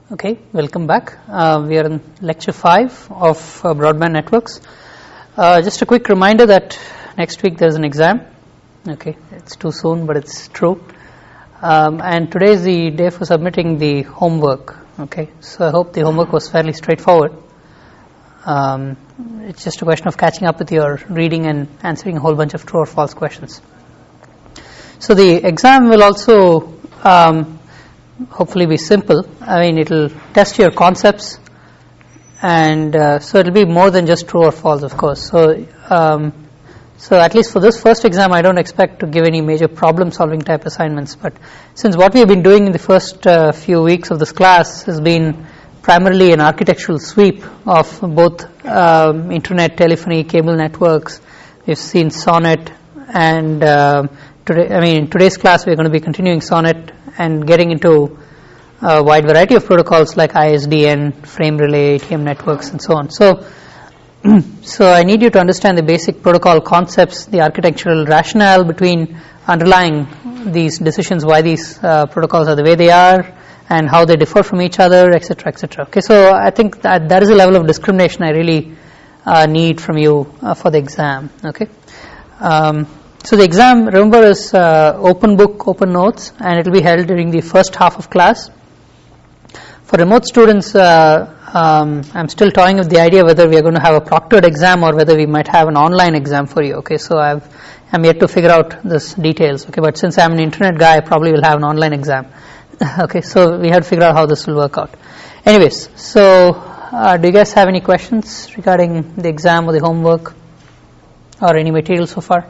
Okay, welcome back. We are in lecture 5 of broadband networks. Just a quick reminder that next week there is an exam. Okay, it's too soon, but it's true. And today is the day for submitting the homework. Okay, so I hope the homework was fairly straightforward. It's just a question of catching up with your reading and answering a whole bunch of true or false questions. So the exam will also hopefully be simple. I mean, it will test your concepts, and so it will be more than just true or false, of course. So at least for this first exam, I don't expect to give any major problem-solving type assignments. But since what we have been doing in the first few weeks of this class has been primarily an architectural sweep of both internet, telephony, cable networks, we've seen SONET, and in today's class we're going to be continuing SONET and getting into a wide variety of protocols like ISDN, frame relay, ATM networks, and so on. So I need you to understand the basic protocol concepts, the architectural rationale between underlying these decisions, why these protocols are the way they are, and how they differ from each other, etc., etc. Okay, so I think that is a level of discrimination I really need from you for the exam. Okay. So the exam, remember, is open book, open notes, and it will be held during the first half of class. For remote students, I'm still toying with the idea whether we are going to have a proctored exam or whether we might have an online exam for you. Okay, so I'm yet to figure out this details. Okay, but since I'm an internet guy, I probably will have an online exam. Okay, so we have to figure out how this will work out. Anyways, so do you guys have any questions regarding the exam or the homework or any material so far?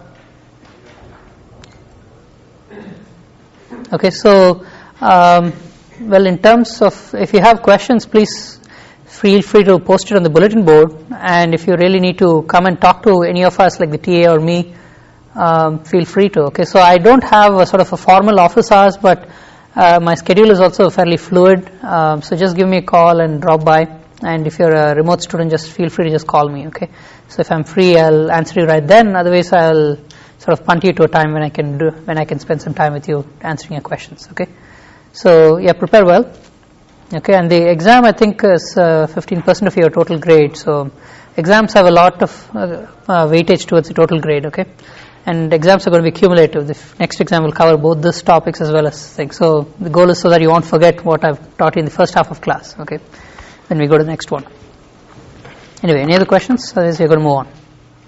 Okay, so well, in terms of, if you have questions, please feel free to post it on the bulletin board, and if you really need to come and talk to any of us, like the TA or me, feel free to. Okay, so I don't have a sort of a formal office hours, but my schedule is also fairly fluid, so just give me a call and drop by, and if you're a remote student, just feel free to just call me. Okay, so if I'm free, I'll answer you right then, otherwise I'll sort of punt you to a time when I can spend some time with you answering your questions. Okay, so yeah, prepare well. Okay, and the exam, I think, is 15% of your total grade. So exams have a lot of weightage towards the total grade. Okay, and exams are going to be cumulative. The next exam will cover both these topics as well as things. So the goal is so that you won't forget what I've taught you in the first half of class. Okay, then we go to the next one. Anyway, any other questions? Otherwise, we're going to move on.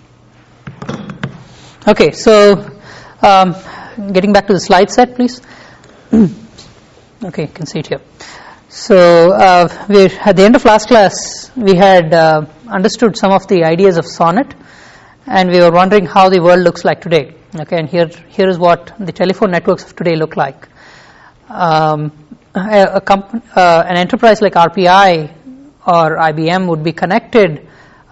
Okay, so getting back to the slide set, please. Okay, you can see it here. So at the end of last class, we had understood some of the ideas of SONET, and we were wondering how the world looks like today. Okay, and here is what the telephone networks of today look like. An enterprise like RPI or IBM would be connected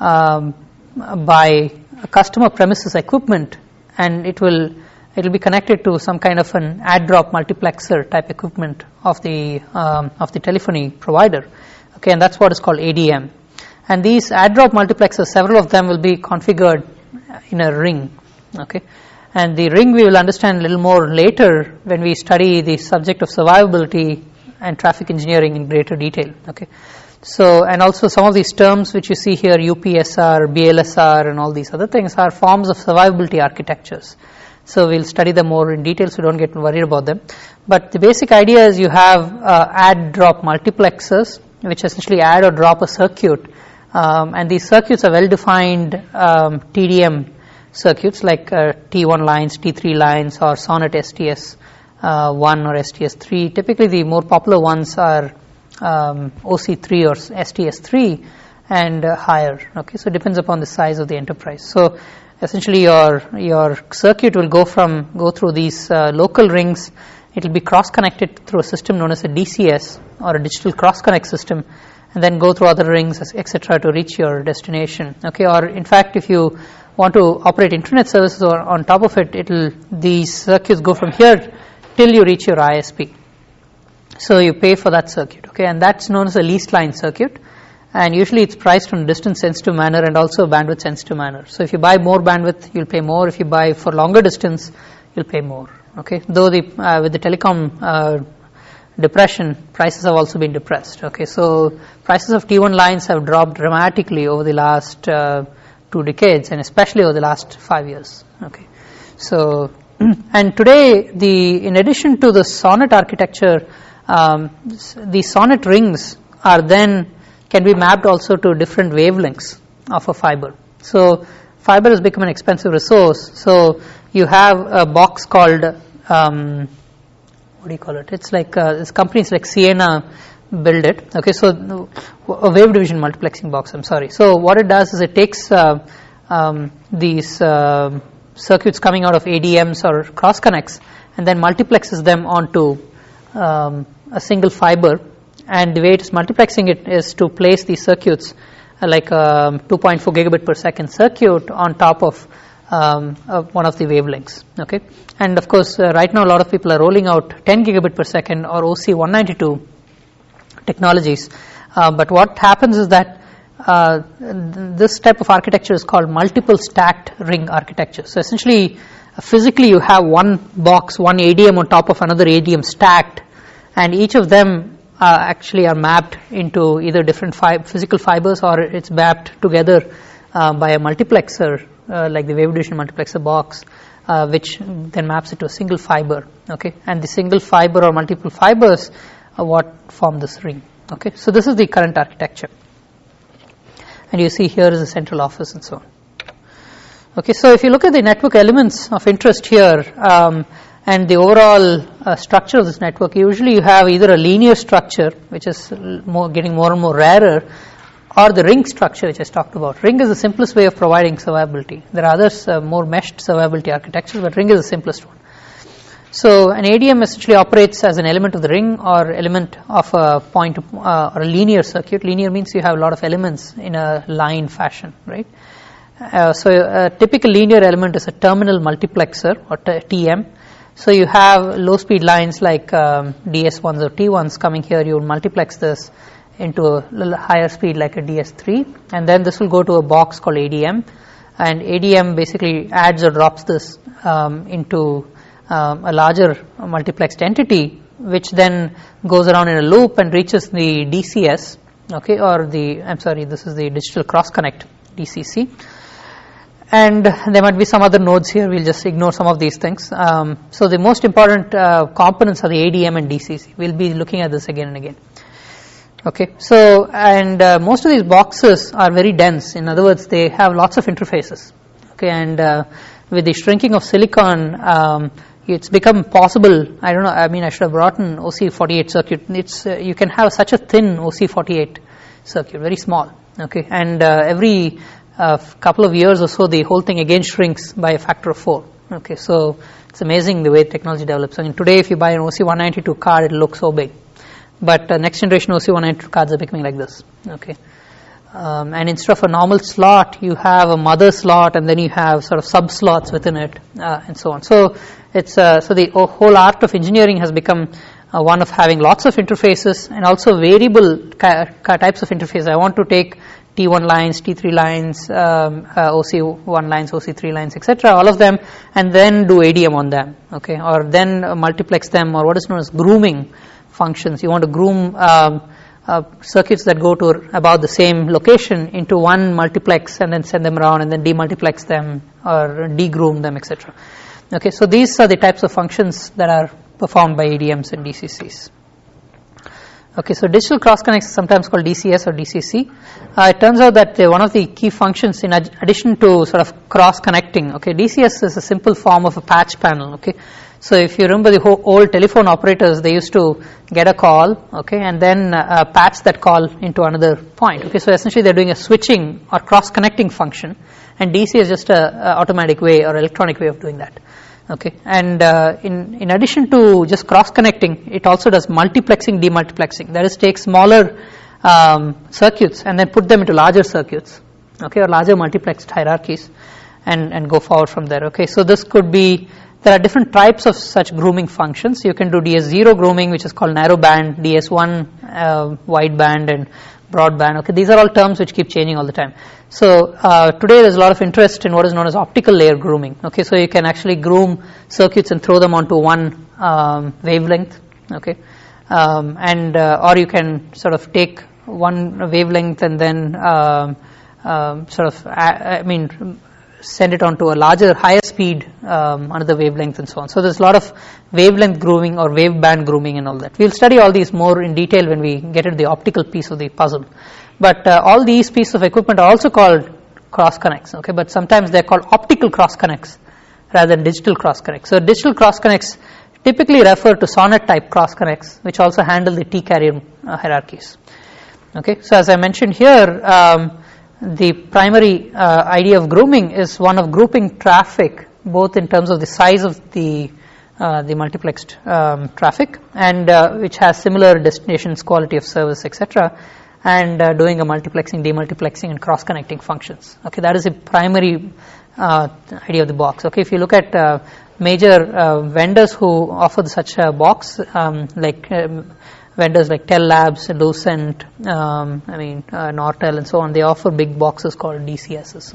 by a customer premises equipment, and it will be connected to some kind of an add drop multiplexer type equipment of the telephony provider. Okay, and that's what is called ADM. And these add drop multiplexers, several of them will be configured in a ring. Okay, and the ring we will understand a little more later when we study the subject of survivability and traffic engineering in greater detail. Okay. So, and also some of these terms which you see here, UPSR, BLSR, and all these other things are forms of survivability architectures. So we'll study them more in detail, so don't get worried about them. But the basic idea is you have add-drop multiplexers, which essentially add or drop a circuit, and these circuits are well-defined TDM circuits like T1 lines, T3 lines, or SONET STS1 or STS3. Typically, the more popular ones are OC3 or STS3 and higher. Okay, so it depends upon the size of the enterprise. So essentially your circuit will go through these local rings. It will be cross-connected through a system known as a DCS or a digital cross-connect system, and then go through other rings, etc., to reach your destination. Okay, or in fact, if you want to operate internet services or on top of it, these circuits go from here till you reach your ISP. So you pay for that circuit, okay, and that's known as a leased line circuit, and usually it's priced in a distance sensitive manner and also a bandwidth sensitive manner. So if you buy more bandwidth, you'll pay more. If you buy for longer distance, you'll pay more. Okay, though with the telecom depression, prices have also been depressed. Okay, so prices of T1 lines have dropped dramatically over the last 2 decades, and especially over the last 5 years. Okay, so and today, in addition to the SONET architecture, the SONET rings can be mapped also to different wavelengths of a fiber. So fiber has become an expensive resource. So you have a box called what do you call it? It's like this companies like Ciena build it. Okay, so a wave division multiplexing box. I'm sorry. So what it does is it takes these circuits coming out of ADMs or cross connects and then multiplexes them onto a single fiber. And the way it is multiplexing it is to place these circuits like a 2.4 gigabit per second circuit on top of one of the wavelengths. Okay, and of course right now a lot of people are rolling out 10 gigabit per second or OC192 technologies. But what happens is that this type of architecture is called multiple stacked ring architecture. So essentially, physically you have one box, one ADM on top of another ADM stacked, and each of them actually are mapped into either different physical fibers, or it's mapped together by a multiplexer like the wave division multiplexer box, which then maps it to a single fiber. Okay, and the single fiber or multiple fibers are what form this ring. Okay, so this is the current architecture, and you see here is the central office and so on. Okay, so if you look at the network elements of interest here, and the overall structure of this network, usually you have either a linear structure, which is getting more and more rarer, or the ring structure, which I talked about. Ring is the simplest way of providing survivability. There are others, more meshed survivability architectures, but ring is the simplest one. So an ADM essentially operates as an element of the ring or element of a point or a linear circuit. Linear means you have a lot of elements in a line fashion, right? So a typical linear element is a terminal multiplexer or TM. So you have low speed lines like DS1s or T1s coming here. You will multiplex this into a little higher speed like a DS3, and then this will go to a box called ADM, and ADM basically adds or drops this into a larger multiplexed entity, which then goes around in a loop and reaches the DCS, okay, or this is the digital cross connect, DCC. And there might be some other nodes here. We'll just ignore some of these things. So the most important components are the ADM and DCC. We'll be looking at this again and again. Okay. So, and most of these boxes are very dense. In other words, they have lots of interfaces. Okay. And with the shrinking of silicon, it's become possible. I don't know. I mean, I should have brought an OC48 circuit. It's you can have such a thin OC48 circuit, very small. Okay. And every couple of years or so, the whole thing again shrinks by a factor of 4. Okay, so it's amazing the way technology develops. I mean, today if you buy an OC192 card, it looks so big, but next generation OC192 cards are becoming like this. Okay, and instead of a normal slot, you have a mother slot, and then you have sort of sub slots within it, and so on. So it's so the whole art of engineering has become one of having lots of interfaces and also variable types of interfaces. I want to take T1 lines, T3 lines, OC1 lines, OC3 lines, etc., all of them, and then do ADM on them, okay, or then multiplex them, or what is known as grooming functions. You want to groom circuits that go to about the same location into one multiplex and then send them around and then demultiplex them or degroom them, etc. Okay, so these are the types of functions that are performed by ADMs and DCCs. Okay, so digital cross connects is sometimes called DCS or DCC. It turns out that one of the key functions, in addition to sort of cross connecting, okay, DCS is a simple form of a patch panel. Okay, so if you remember the old telephone operators, they used to get a call, okay, and then patch that call into another point. Okay, so essentially they're doing a switching or cross connecting function, and DC is just a automatic way or electronic way of doing that. Okay, and in addition to just cross connecting, it also does multiplexing, demultiplexing. That is, take smaller circuits and then put them into larger circuits, okay, or larger multiplexed hierarchies, and go forward from there. Okay, so this could be, there are different types of such grooming functions. You can do DS0 grooming, which is called narrow band, DS1 wide band, and broadband. Okay, these are all terms which keep changing all the time. So today there's a lot of interest in what is known as optical layer grooming. Okay, so you can actually groom circuits and throw them onto one wavelength. Okay, or you can sort of take one wavelength and then send it onto a larger, higher speed another wavelength and so on. So there's a lot of wavelength grooming or waveband grooming and all that. We'll study all these more in detail when we get into the optical piece of the puzzle. But all these pieces of equipment are also called cross connects, okay? But sometimes they're called optical cross connects rather than digital cross connects. So digital cross connects typically refer to SONET type cross connects, which also handle the T-carrier hierarchies. Okay, so as I mentioned here, the primary idea of grooming is one of grouping traffic, both in terms of the size of the multiplexed traffic, and which has similar destinations, quality of service, etc., and doing a multiplexing, demultiplexing, and cross-connecting functions. Okay, that is the primary idea of the box. Okay, if you look at major vendors who offer such a box, vendors like Tel Labs, Lucent, Nortel, and so on, they offer big boxes called DCSs.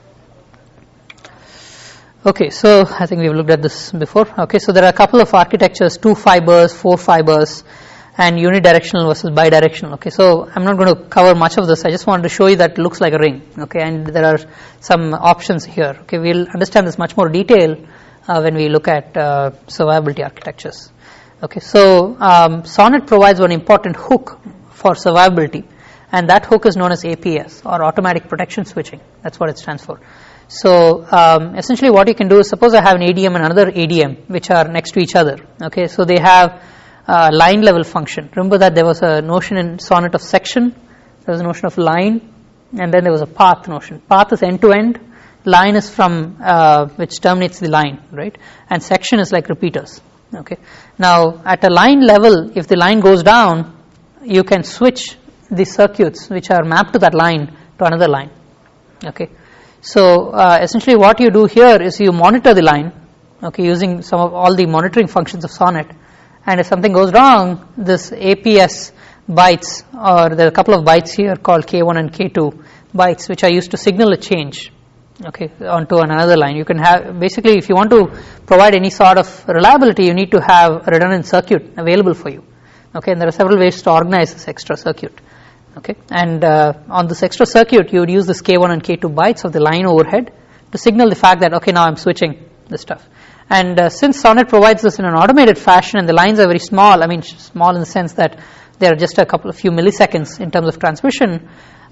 Okay, so I think we've looked at this before. Okay, so there are a couple of architectures: 2 fibers, 4 fibers, and unidirectional versus bidirectional. Okay, so I'm not going to cover much of this. I just wanted to show you that it looks like a ring. Okay, and there are some options here. Okay, we'll understand this much more detail when we look at survivability architectures. Okay, so SONET provides one important hook for survivability, and that hook is known as APS, or automatic protection switching. That's what it stands for. So essentially what you can do is, suppose I have an ADM and another ADM which are next to each other. Okay, so they have line level function. Remember that there was a notion in SONET of section, there was a notion of line, and then there was a path notion. Path is end to end, line is from which terminates the line, right? And section is like repeaters. Okay, now at a line level, if the line goes down, you can switch the circuits which are mapped to that line to another line. Okay, so essentially what you do here is you monitor the line, okay, using some of all the monitoring functions of SONET, and if something goes wrong, this APS bytes, or there are a couple of bytes here called K1 and K2 bytes, which are used to signal a change, okay, onto another line. You can have, basically, if you want to provide any sort of reliability, you need to have a redundant circuit available for you. Okay, and there are several ways to organize this extra circuit. Okay, and on this extra circuit, you would use this K1 and K2 bytes of the line overhead to signal the fact that, okay, now I'm switching this stuff. And since SONET provides this in an automated fashion, and the lines are very small, I mean small in the sense that they are just a few milliseconds in terms of transmission,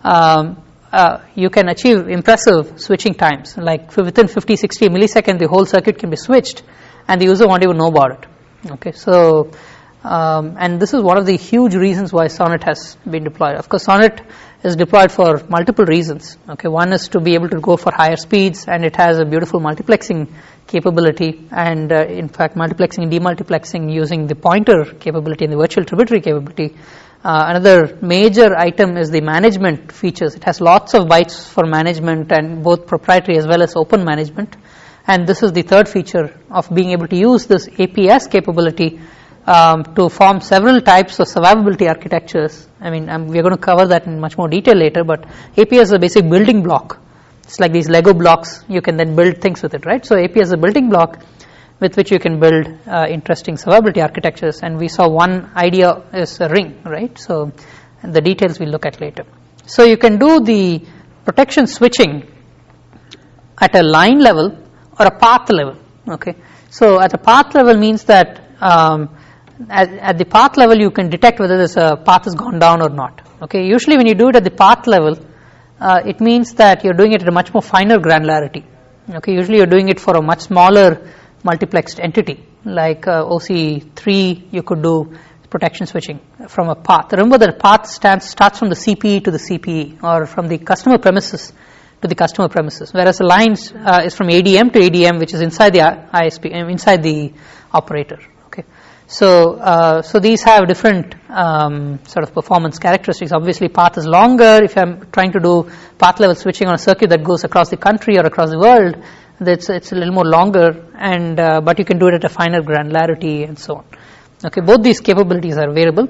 you can achieve impressive switching times. Like within 50-60 milliseconds, the whole circuit can be switched, and the user won't even know about it. Okay, so and this is one of the huge reasons why SONET has been deployed. Of course, SONET is deployed for multiple reasons. Okay, one is to be able to go for higher speeds, and it has a beautiful multiplexing capability, and in fact, multiplexing and demultiplexing using the pointer capability and the virtual tributary capability. Another major item is the management features. It has lots of bytes for management, and both proprietary as well as open management. And this is the third feature of being able to use this APS capability to form several types of survivability architectures. I mean, we're going to cover that in much more detail later, but APS is a basic building block. It's like these Lego blocks. You can then build things with it, right? So APS is a building block with which you can build interesting survivability architectures. And we saw one idea is a ring, right? So the details we'll look at later. So you can do the protection switching at a line level or a path level. Okay, so at a path level means that at the path level you can detect whether this path has gone down or not. Okay, usually when you do it at the path level, it means that you're doing it at a much more finer granularity. Okay, usually you're doing it for a much smaller multiplexed entity, like OC3. You could do protection switching from a path. Remember that a path starts from the CPE to the CPE, or from the customer premises to the customer premises, whereas a line is from ADM to ADM, which is inside the ISP, inside the operator. Okay, so these have different sort of performance characteristics. Obviously, path is longer. If I'm trying to do path level switching on a circuit that goes across the country or across the world, it's a little more longer, and but you can do it at a finer granularity and so on. Okay, both these capabilities are available.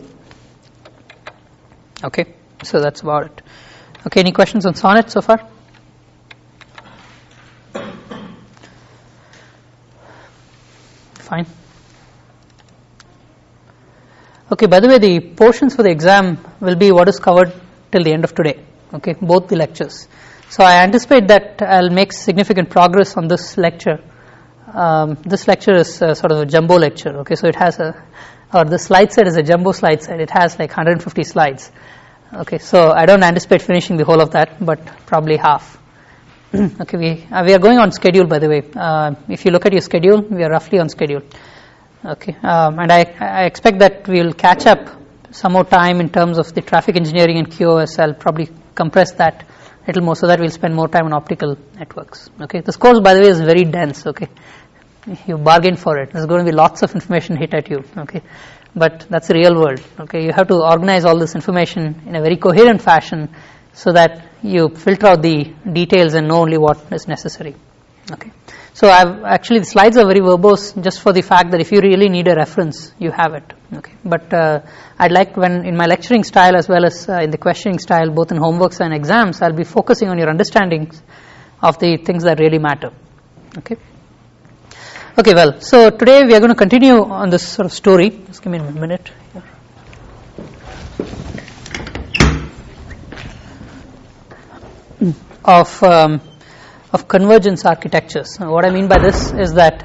Okay, so that's about it. Okay, any questions on SONET so far? Fine. Okay, by the way, the portions for the exam will be what is covered till the end of today. Okay, both the lectures. So I anticipate that I'll make significant progress on this lecture. This lecture is sort of a jumbo lecture. Okay, so it has the slide set is a jumbo slide set. It has like 150 slides. Okay, so I don't anticipate finishing the whole of that, but probably half. Okay, we are going on schedule, by the way. If you look at your schedule, we are roughly on schedule. Okay, and I expect that we will catch up some more time in terms of the traffic engineering and QoS. I'll probably compress that a little more so that we'll spend more time on optical networks. Okay, this course, by the way, is very dense. Okay, you bargained for it. There's going to be lots of information hit at you. Okay, but that's the real world. Okay, you have to organize all this information in a very coherent fashion so that you filter out the details and know only what is necessary. Okay, so the slides are very verbose just for the fact that if you really need a reference, you have it. Okay, but I'd like, when in my lecturing style as well as in the questioning style, both in homeworks and exams, I'll be focusing on your understandings of the things that really matter. Okay. Okay, well, so today we are going to continue on this sort of story. Just give me a minute here. Of convergence architectures. What I mean by this is that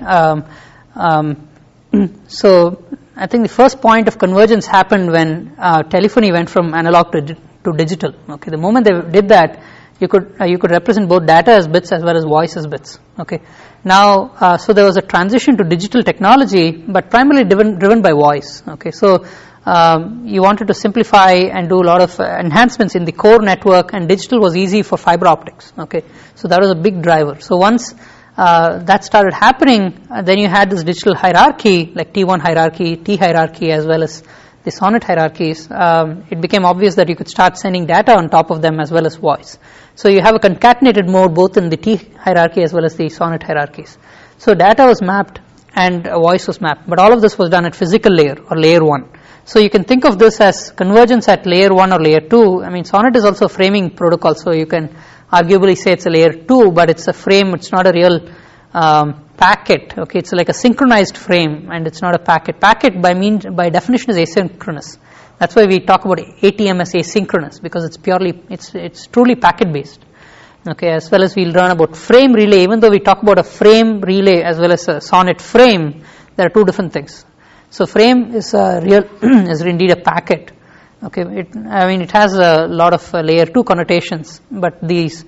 so I think the first point of convergence happened when telephony went from analog to digital. Okay, the moment they did that, you could represent both data as bits as well as voice as bits. Okay, now so there was a transition to digital technology, but primarily driven by voice. Okay, so you wanted to simplify and do a lot of enhancements in the core network, and digital was easy for fiber optics. Okay, so that was a big driver. So once that started happening, then you had this digital hierarchy, like T1 hierarchy, T hierarchy, as well as the SONET hierarchies. It became obvious that you could start sending data on top of them as well as voice. So you have a concatenated mode both in the T hierarchy as well as the SONET hierarchies. So data was mapped and voice was mapped, but all of this was done at physical layer or layer 1. So you can think of this as convergence at layer 1 or layer 2. I mean, SONET is also a framing protocol, so you can arguably say it's a layer 2, but it's a frame, it's not a real packet. Okay, it's like a synchronized frame, and it's not a packet. Packet by definition is asynchronous. That's why we talk about ATM as asynchronous, because it's truly packet based. Okay, as well as we'll learn about frame relay. Even though we talk about a frame relay as well as a SONET frame, there are two different things. So frame is is indeed a packet. Okay, it has a lot of layer 2 connotations, but these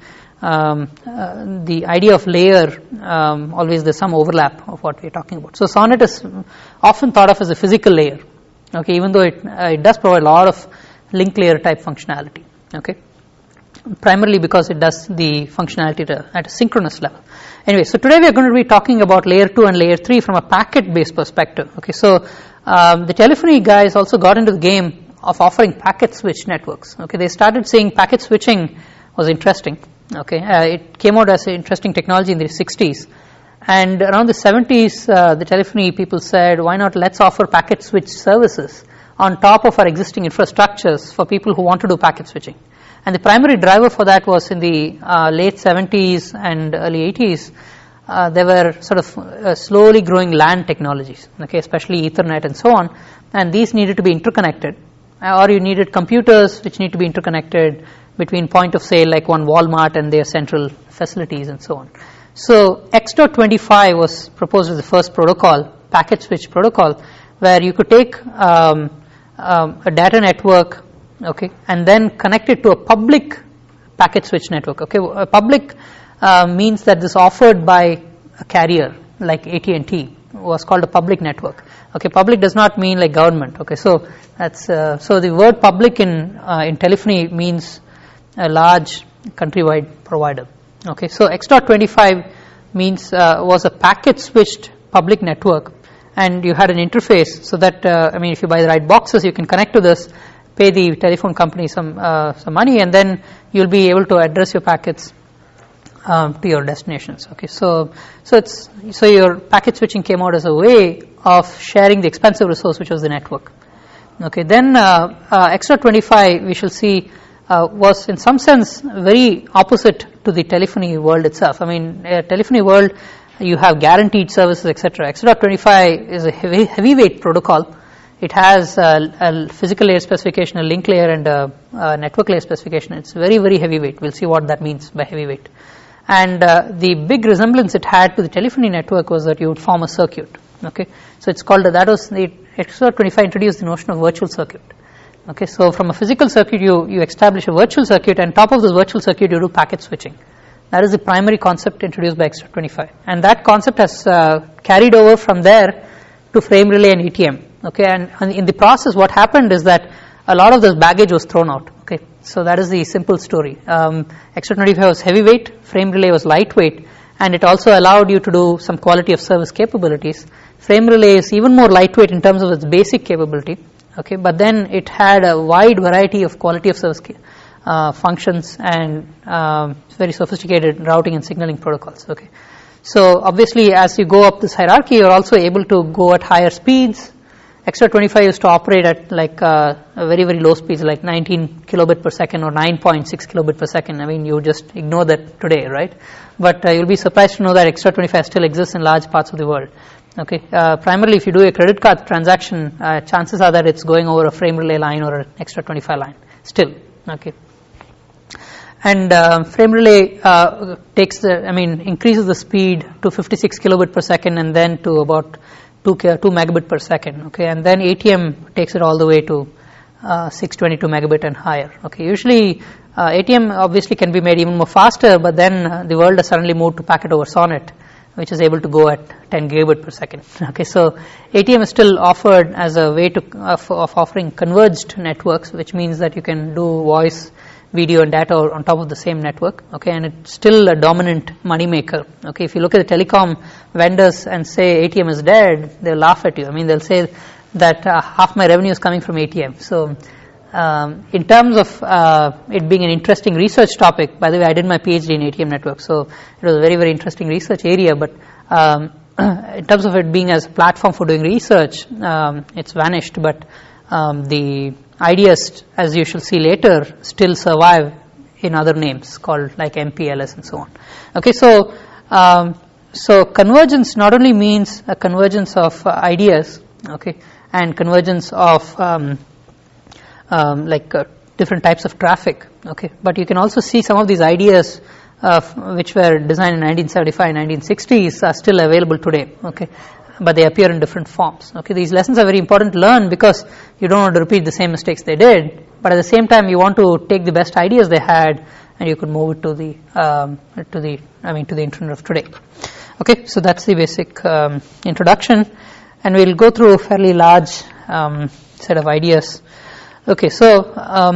the idea of layer, always there's some overlap of what we're talking about. So SONET is often thought of as a physical layer. Okay, even though it does provide a lot of link layer type functionality. Okay, primarily because it does the functionality at a synchronous level. Anyway, so today we are going to be talking about layer 2 and layer 3 from a packet based perspective. Okay, so the telephony guys also got into the game of offering packet switch networks. Okay, they started saying packet switching was interesting. Okay, it came out as an interesting technology in the 60s, and around the 70s, the telephony people said, why not let's offer packet switch services on top of our existing infrastructures for people who want to do packet switching. And the primary driver for that was in the late 70s and early 80s. There were sort of slowly growing LAN technologies, okay, especially Ethernet and so on, and these needed to be interconnected, or you needed computers which need to be interconnected between point of sale like one Walmart and their central facilities and so on. So X.25 was proposed as the first protocol, packet switch protocol, where you could take a data network, okay, and then connect it to a public packet switch network. Okay, a public means that this offered by a carrier like AT&T was called a public network. Okay, public does not mean like government. Okay, so that's so the word public in telephony means a large countrywide provider. Okay, so X.25 means was a packet switched public network, and you had an interface so that if you buy the right boxes, you can connect to this, pay the telephone company some money, and then you'll be able to address your packets to your destinations. Okay, so your packet switching came out as a way of sharing the expensive resource, which was the network. Okay, then X.25 we shall see was in some sense very opposite to the telephony world itself. Telephony world, you have guaranteed services, etc. X.25 is a heavyweight protocol. it has a physical layer specification, a link layer, and a network layer specification. It's very, very heavyweight. We'll see what that means by heavyweight. And the big resemblance it had to the telephony network was that you would form a circuit. Okay, so it's called that was the XR25 introduced the notion of virtual circuit. Okay, so from a physical circuit you establish a virtual circuit, and top of this virtual circuit you do packet switching. That is the primary concept introduced by XR25, and that concept has carried over from there to frame relay and ATM. Okay, and in the process what happened is that a lot of this baggage was thrown out. Okay, so that is the simple story. XR25 was heavyweight, frame relay was lightweight, and it also allowed you to do some quality of service capabilities. Frame relay is even more lightweight in terms of its basic capability. Okay, but then it had a wide variety of quality of service functions and very sophisticated routing and signaling protocols. Okay, so obviously as you go up this hierarchy, you're also able to go at higher speeds. XR25 used to operate at like a very, very low speeds, like 19 kilobit per second or 9.6 kilobit per second. I mean, you just ignore that today, right? But you'll be surprised to know that XR25 still exists in large parts of the world. Okay, primarily if you do a credit card transaction, chances are that it's going over a frame relay line or an XR25 line still. Okay, and frame relay increases the speed to 56 kilobit per second and then to about 2 megabit per second. Okay, and then ATM takes it all the way to 622 megabit and higher. Okay, usually ATM obviously can be made even more faster, but then the world has suddenly moved to packet over SONET, which is able to go at 10 gigabit per second. Okay, so ATM is still offered as a way of offering converged networks, which means that you can do voice, video, and data on top of the same network. Okay, and it's still a dominant money maker. Okay, if you look at the telecom vendors and say ATM is dead, they'll laugh at you. I mean, they'll say that half my revenue is coming from ATM. So in terms of it being an interesting research topic, by the way, I did my PhD in ATM network, so it was a very, very interesting research area, but in terms of it being as a platform for doing research, it's vanished, but the ideas, as you shall see later, still survive in other names called like MPLS and so on. Okay, so so convergence not only means a convergence of ideas, okay, and convergence of different types of traffic, okay, but you can also see some of these ideas which were designed in 1975, 1960s are still available today, okay, but they appear in different forms. Okay, these lessons are very important to learn because you don't want to repeat the same mistakes they did, but at the same time you want to take the best ideas they had and you could move it to the internet of today. Okay, so that's the basic introduction, and we'll go through a fairly large set of ideas. Okay, so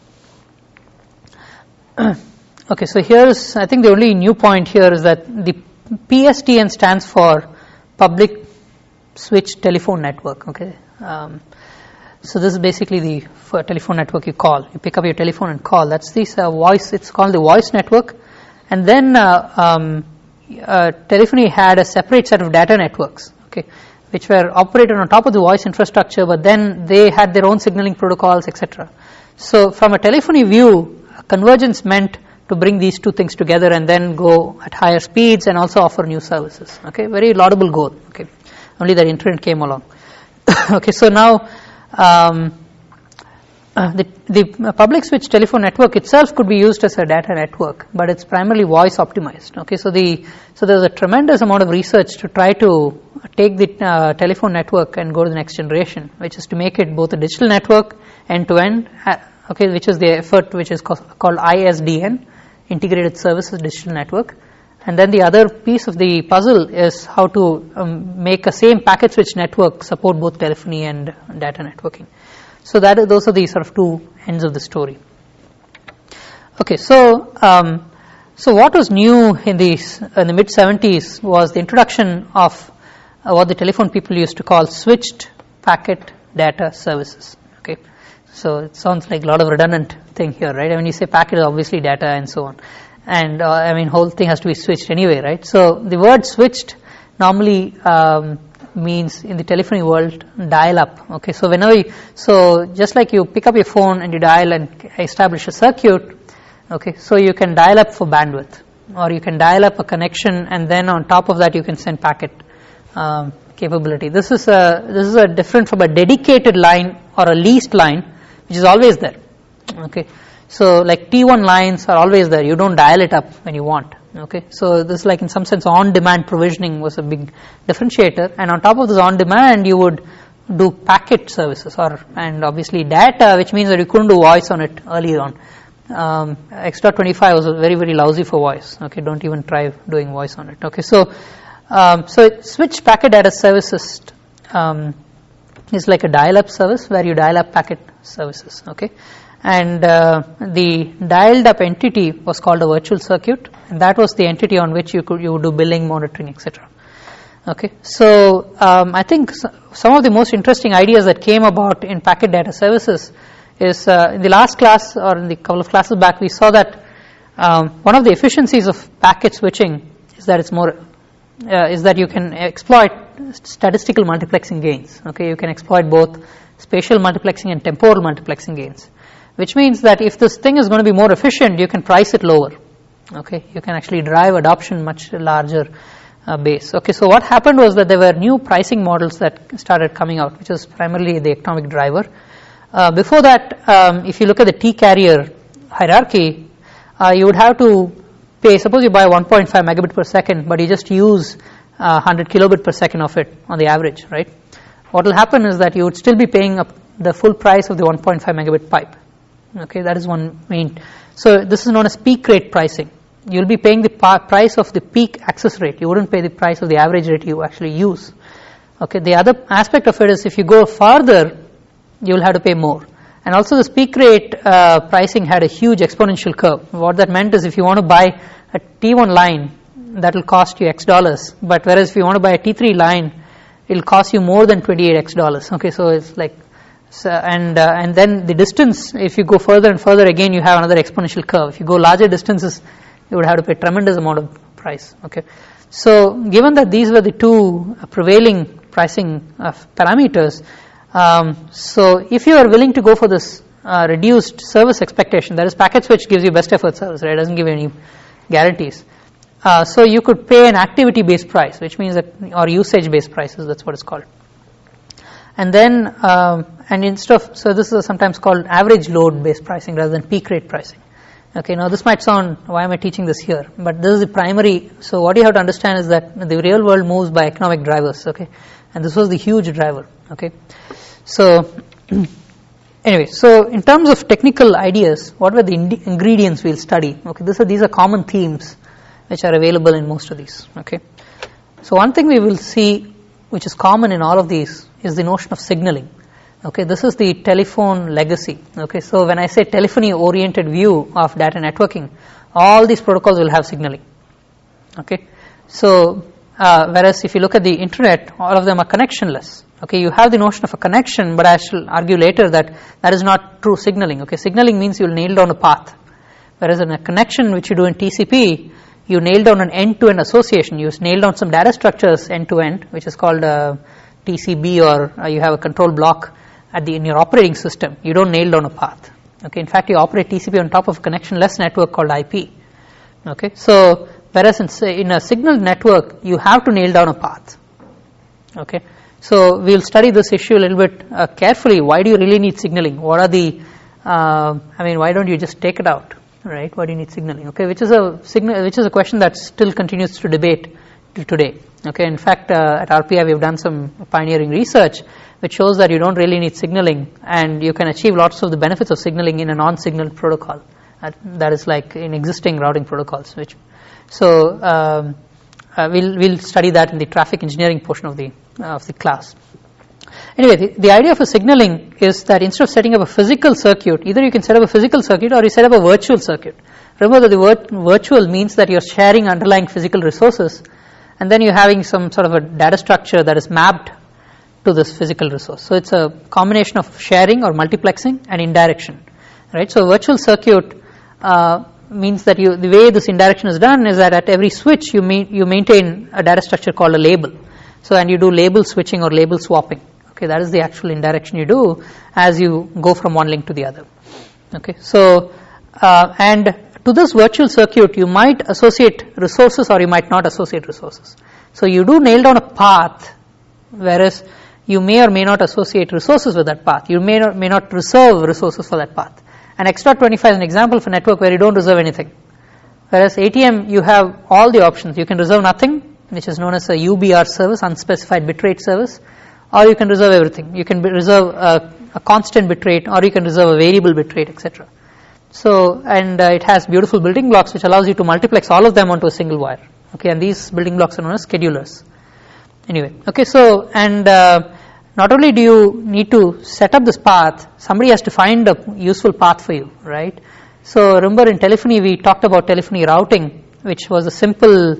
okay, so here's, I think the only new point here is that the PSTN stands for Public Switch Telephone Network. Okay, so this is basically the telephone network you call. You pick up your telephone and call. That's this voice. It's called the voice network, and then telephony had a separate set of data networks. Okay, which were operated on top of the voice infrastructure, but then they had their own signaling protocols, etc. So from a telephony view, convergence meant to bring these two things together and then go at higher speeds and also offer new services. Okay, very laudable goal. Okay, only the internet came along. Okay, so now the public switch telephone network itself could be used as a data network, but it's primarily voice optimized. Okay, so there's a tremendous amount of research to try to take the telephone network and go to the next generation, which is to make it both a digital network end to end. Okay, which is the effort which is called ISDN, Integrated Services Digital Network. And then the other piece of the puzzle is how to make a same packet switch network support both telephony and data networking. So those are the sort of two ends of the story. Okay, so what was new in the mid 70s was the introduction of what the telephone people used to call switched packet data services. Okay, so it sounds like a lot of redundant thing here, right? I mean, you say packet is obviously data and so on, and whole thing has to be switched anyway, right? So the word switched normally means in the telephony world dial up. Okay, so just like you pick up your phone and you dial and establish a circuit, okay, so you can dial up for bandwidth, or you can dial up a connection and then on top of that you can send packet capability. This is a different from a dedicated line or a leased line, which is always there. Okay, so like T1 lines are always there. You don't dial it up when you want. Okay, so this, like in some sense, on-demand provisioning was a big differentiator, and on top of this on-demand, you would do packet services and obviously data, which means that you couldn't do voice on it earlier on. X.25 was very, very lousy for voice. Okay, don't even try doing voice on it. Okay, so switch packet data services is like a dial-up service where you dial up packet services. Okay, and the dialed up entity was called a virtual circuit, and that was the entity on which you would do billing, monitoring, etc. Okay, so I think some of the most interesting ideas that came about in packet data services is in the last class or in the couple of classes back, we saw that one of the efficiencies of packet switching is that is that you can exploit statistical multiplexing gains. Okay, you can exploit both spatial multiplexing and temporal multiplexing gains, which means that if this thing is going to be more efficient, you can price it lower. Okay, you can actually drive adoption much larger base. Okay, so what happened was that there were new pricing models that started coming out, which is primarily the economic driver. Before that, if you look at the T-carrier hierarchy, you would have to pay, suppose you buy 1.5 megabit per second, but you just use 100 kilobit per second of it on the average, right? What will happen is that you would still be paying up the full price of the 1.5 megabit pipe. Okay, that is one main. So this is known as peak rate pricing. You will be paying the price of the peak access rate. You wouldn't pay the price of the average rate you actually use. Okay, the other aspect of it is if you go farther, you will have to pay more. And also this peak rate pricing had a huge exponential curve. What that meant is if you want to buy a T1 line, that will cost you X dollars. But whereas if you want to buy a T3 line, it will cost you more than 28 X dollars. Okay, so it's like, and then the distance, if you go further and further, again you have another exponential curve. If you go larger distances, you would have to pay tremendous amount of price. Okay, so given that these were the two prevailing pricing parameters, so if you are willing to go for this reduced service expectation, that is packet switch gives you best effort service, right? It doesn't give you any guarantees. So you could pay an activity based price, which means that, or usage based prices, that's what it's called. And then, and instead of, so this is sometimes called average load based pricing rather than peak rate pricing. Okay, now this might sound, why am I teaching this here? But this is the primary, so what you have to understand is that the real world moves by economic drivers, okay? And this was the huge driver, okay? So, anyway, so in terms of technical ideas, what were the ingredients we'll study? Okay, these are common themes which are available in most of these, okay? So one thing we will see, which is common in all of these, is the notion of signaling. Okay, this is the telephone legacy. Okay, so when I say telephony-oriented view of data networking, all these protocols will have signaling. Okay, so whereas if you look at the internet, all of them are connectionless. Okay, you have the notion of a connection, but I shall argue later that that is not true signaling. Okay, signaling means you will nail down a path, whereas in a connection which you do in TCP, you nail down an end-to-end association. You nail down some data structures end-to-end, which is called TCB, or you have a control block in your operating system. You don't nail down a path. Okay, in fact, you operate TCP on top of a connectionless network called IP. Okay, so whereas in a signal network, you have to nail down a path. Okay, so we'll study this issue a little bit carefully. Why do you really need signaling? What are the, why don't you just take it out, right? Why do you need signaling? Okay, which is a question that still continues to debate till today. Okay, in fact, at RPI we've done some pioneering research which shows that you don't really need signaling, and you can achieve lots of the benefits of signaling in a non-signaled protocol. That is like in existing routing protocols. We'll study that in the traffic engineering portion of the class. Anyway, the idea of a signaling is that instead of setting up a physical circuit, either you can set up a physical circuit or you set up a virtual circuit. Remember that the word virtual means that you're sharing underlying physical resources, and then you're having some sort of a data structure that is mapped to this physical resource. So it's a combination of sharing or multiplexing and indirection, right? So virtual circuit means that the way this indirection is done is that at every switch you maintain a data structure called a label. So and you do label switching or label swapping. Okay, that is the actual indirection you do as you go from one link to the other. Okay, so and to this virtual circuit you might associate resources or you might not associate resources. So you do nail down a path whereas you may or may not associate resources with that path. You may not reserve resources for that path. And X.25 is an example of a network where you don't reserve anything. Whereas ATM, you have all the options. You can reserve nothing, which is known as a UBR service, unspecified bitrate service, or you can reserve everything. You can reserve a constant bitrate, or you can reserve a variable bitrate, etc. So, and it has beautiful building blocks which allows you to multiplex all of them onto a single wire. Okay, and these building blocks are known as schedulers. Anyway, okay, so, and not only do you need to set up this path, somebody has to find a useful path for you, right? So remember in telephony we talked about telephony routing, which was a simple,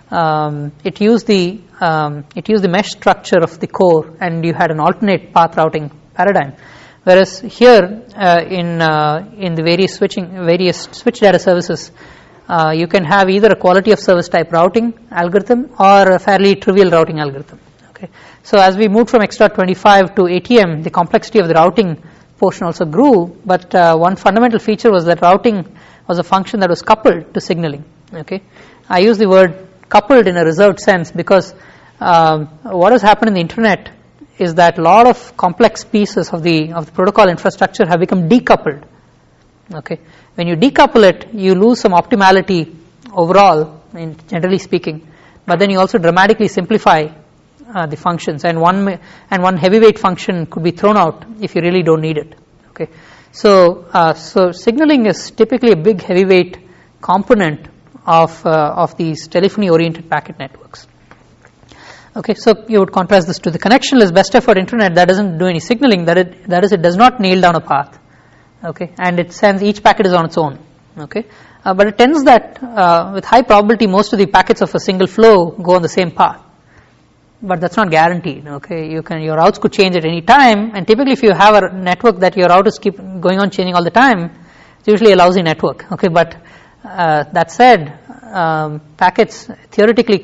it used the mesh structure of the core, and you had an alternate path routing paradigm. Whereas here in the various switch data services, you can have either a quality of service type routing algorithm or a fairly trivial routing algorithm. Okay. So as we moved from X.25 to ATM, the complexity of the routing portion also grew, but one fundamental feature was that routing was a function that was coupled to signaling. Okay. I use the word coupled in a reserved sense because what has happened in the internet is that a lot of complex pieces of the protocol infrastructure have become decoupled. Okay. When you decouple it, you lose some optimality overall, generally speaking, but then you also dramatically simplify the functions, and one heavyweight function could be thrown out if you really don't need it. Okay. So signaling is typically a big heavyweight component of these telephony oriented packet networks. Okay, so you would contrast this to the connectionless best effort internet that doesn't do any signaling, that is it does not nail down a path. Okay, and it sends, each packet is on its own. Okay, but it tends that with high probability most of the packets of a single flow go on the same path, but that's not guaranteed. Okay, your routes could change at any time, and typically if you have a network that your route is keep going on changing all the time, it's usually a lousy network. Okay, but that said, packets theoretically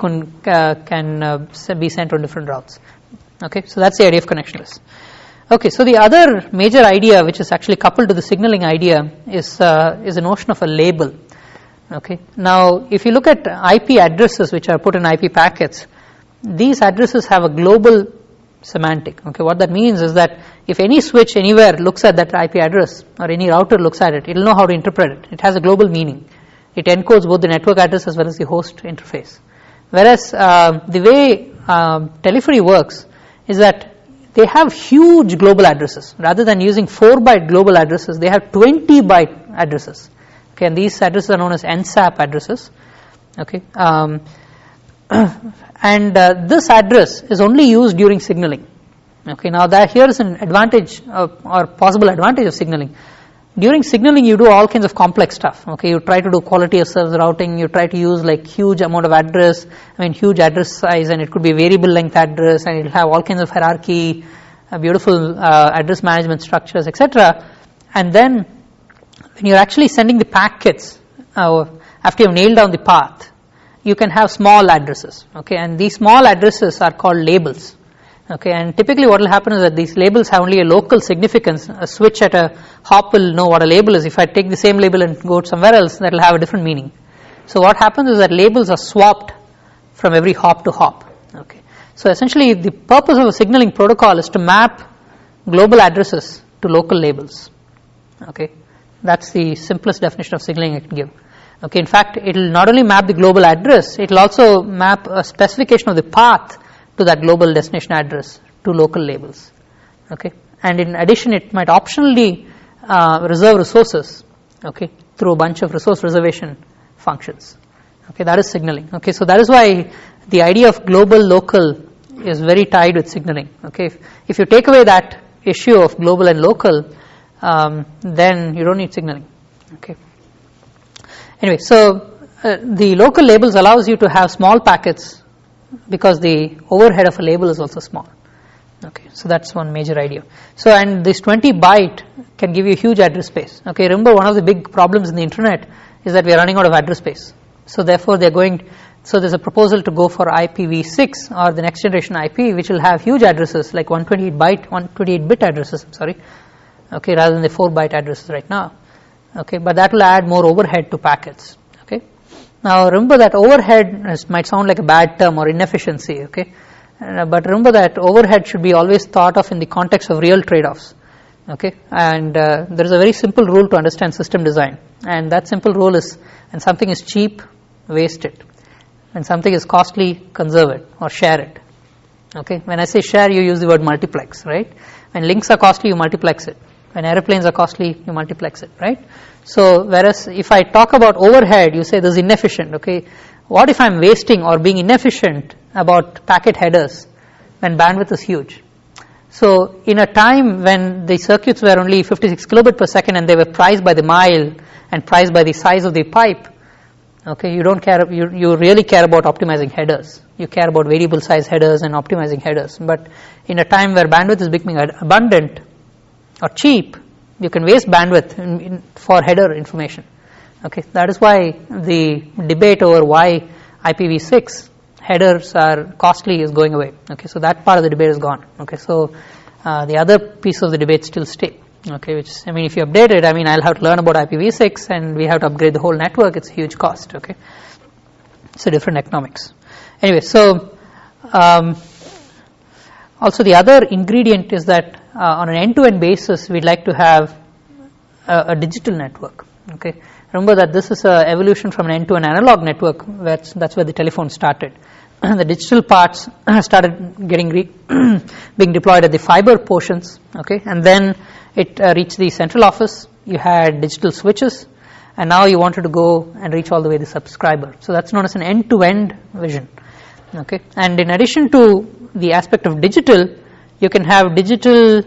can be sent on different routes. Okay, so that's the idea of connectionless. Okay, so the other major idea which is actually coupled to the signaling idea is a notion of a label. Okay, now if you look at IP addresses which are put in IP packets, these addresses have a global semantic. Okay, what that means is that if any switch anywhere looks at that IP address, or any router looks at it, it will know how to interpret it. It has a global meaning. It encodes both the network address as well as the host interface. Whereas the way telephony works is that they have huge global addresses. Rather than using 4-byte global addresses, they have 20-byte addresses. Okay, and these addresses are known as NSAP addresses. Okay, and this address is only used during signaling. Okay, now here is an advantage or possible advantage of signaling. During signaling, you do all kinds of complex stuff. Okay, you try to do quality of service routing. You try to use like huge amount of address. Huge address size, and it could be variable length address, and it'll have all kinds of hierarchy, beautiful address management structures, etc. And then, when you're actually sending the packets after you've nailed down the path, you can have small addresses. Okay, and these small addresses are called labels. Okay, and typically what will happen is that these labels have only a local significance. A switch at a hop will know what a label is. If I take the same label and go somewhere else, that will have a different meaning. So what happens is that labels are swapped from every hop to hop. Okay, so essentially the purpose of a signaling protocol is to map global addresses to local labels. Okay, that's the simplest definition of signaling I can give. Okay, in fact, it will not only map the global address, it will also map a specification of the path to that global destination address to local labels. Okay, and in addition, it might optionally reserve resources. Okay, through a bunch of resource reservation functions. Okay, that is signaling. Okay, so that is why the idea of global local is very tied with signaling. Okay, if you take away that issue of global and local, then you don't need signaling. Okay. Anyway, so the local labels allows you to have small packets because the overhead of a label is also small. Okay, so that's one major idea. So, and this 20 byte can give you huge address space. Okay, remember one of the big problems in the internet is that we are running out of address space. So therefore there's a proposal to go for IPv6 or the next generation IP, which will have huge addresses like 128 bit addresses, okay, rather than the 4 byte addresses right now. Okay, but that will add more overhead to packets. Okay, now remember that overhead might sound like a bad term or inefficiency. Okay, but remember that overhead should be always thought of in the context of real trade-offs. Okay, and there is a very simple rule to understand system design, and that simple rule is: when something is cheap, waste it; when something is costly, conserve it or share it. Okay, when I say share, you use the word multiplex, right? When links are costly, you multiplex it. When airplanes are costly, you multiplex it, right? So, whereas if I talk about overhead, you say this is inefficient. Okay, what if I'm wasting or being inefficient about packet headers when bandwidth is huge? So, in a time when the circuits were only 56 kilobit per second and they were priced by the mile and priced by the size of the pipe, okay, you don't care, you really care about optimizing headers. You care about variable size headers and optimizing headers. But in a time where bandwidth is becoming abundant or cheap, you can waste bandwidth for header information. Okay, that is why the debate over why IPv6 headers are costly is going away. Okay, so that part of the debate is gone. Okay, so the other piece of the debate still stay. Okay, which is, I mean, if you update it, I mean, I'll have to learn about IPv6 and we have to upgrade the whole network. It's a huge cost. Okay, it's a different economics. Anyway, so also the other ingredient is that on an end-to-end basis, we'd like to have a digital network. Okay, remember that this is an evolution from an end-to-end analog network. That's where the telephone started. The digital parts started getting being deployed at the fiber portions. Okay, and then it reached the central office. You had digital switches, and now you wanted to go and reach all the way to the subscriber. So that's known as an end-to-end vision. Okay, and in addition to the aspect of digital, you can have digital,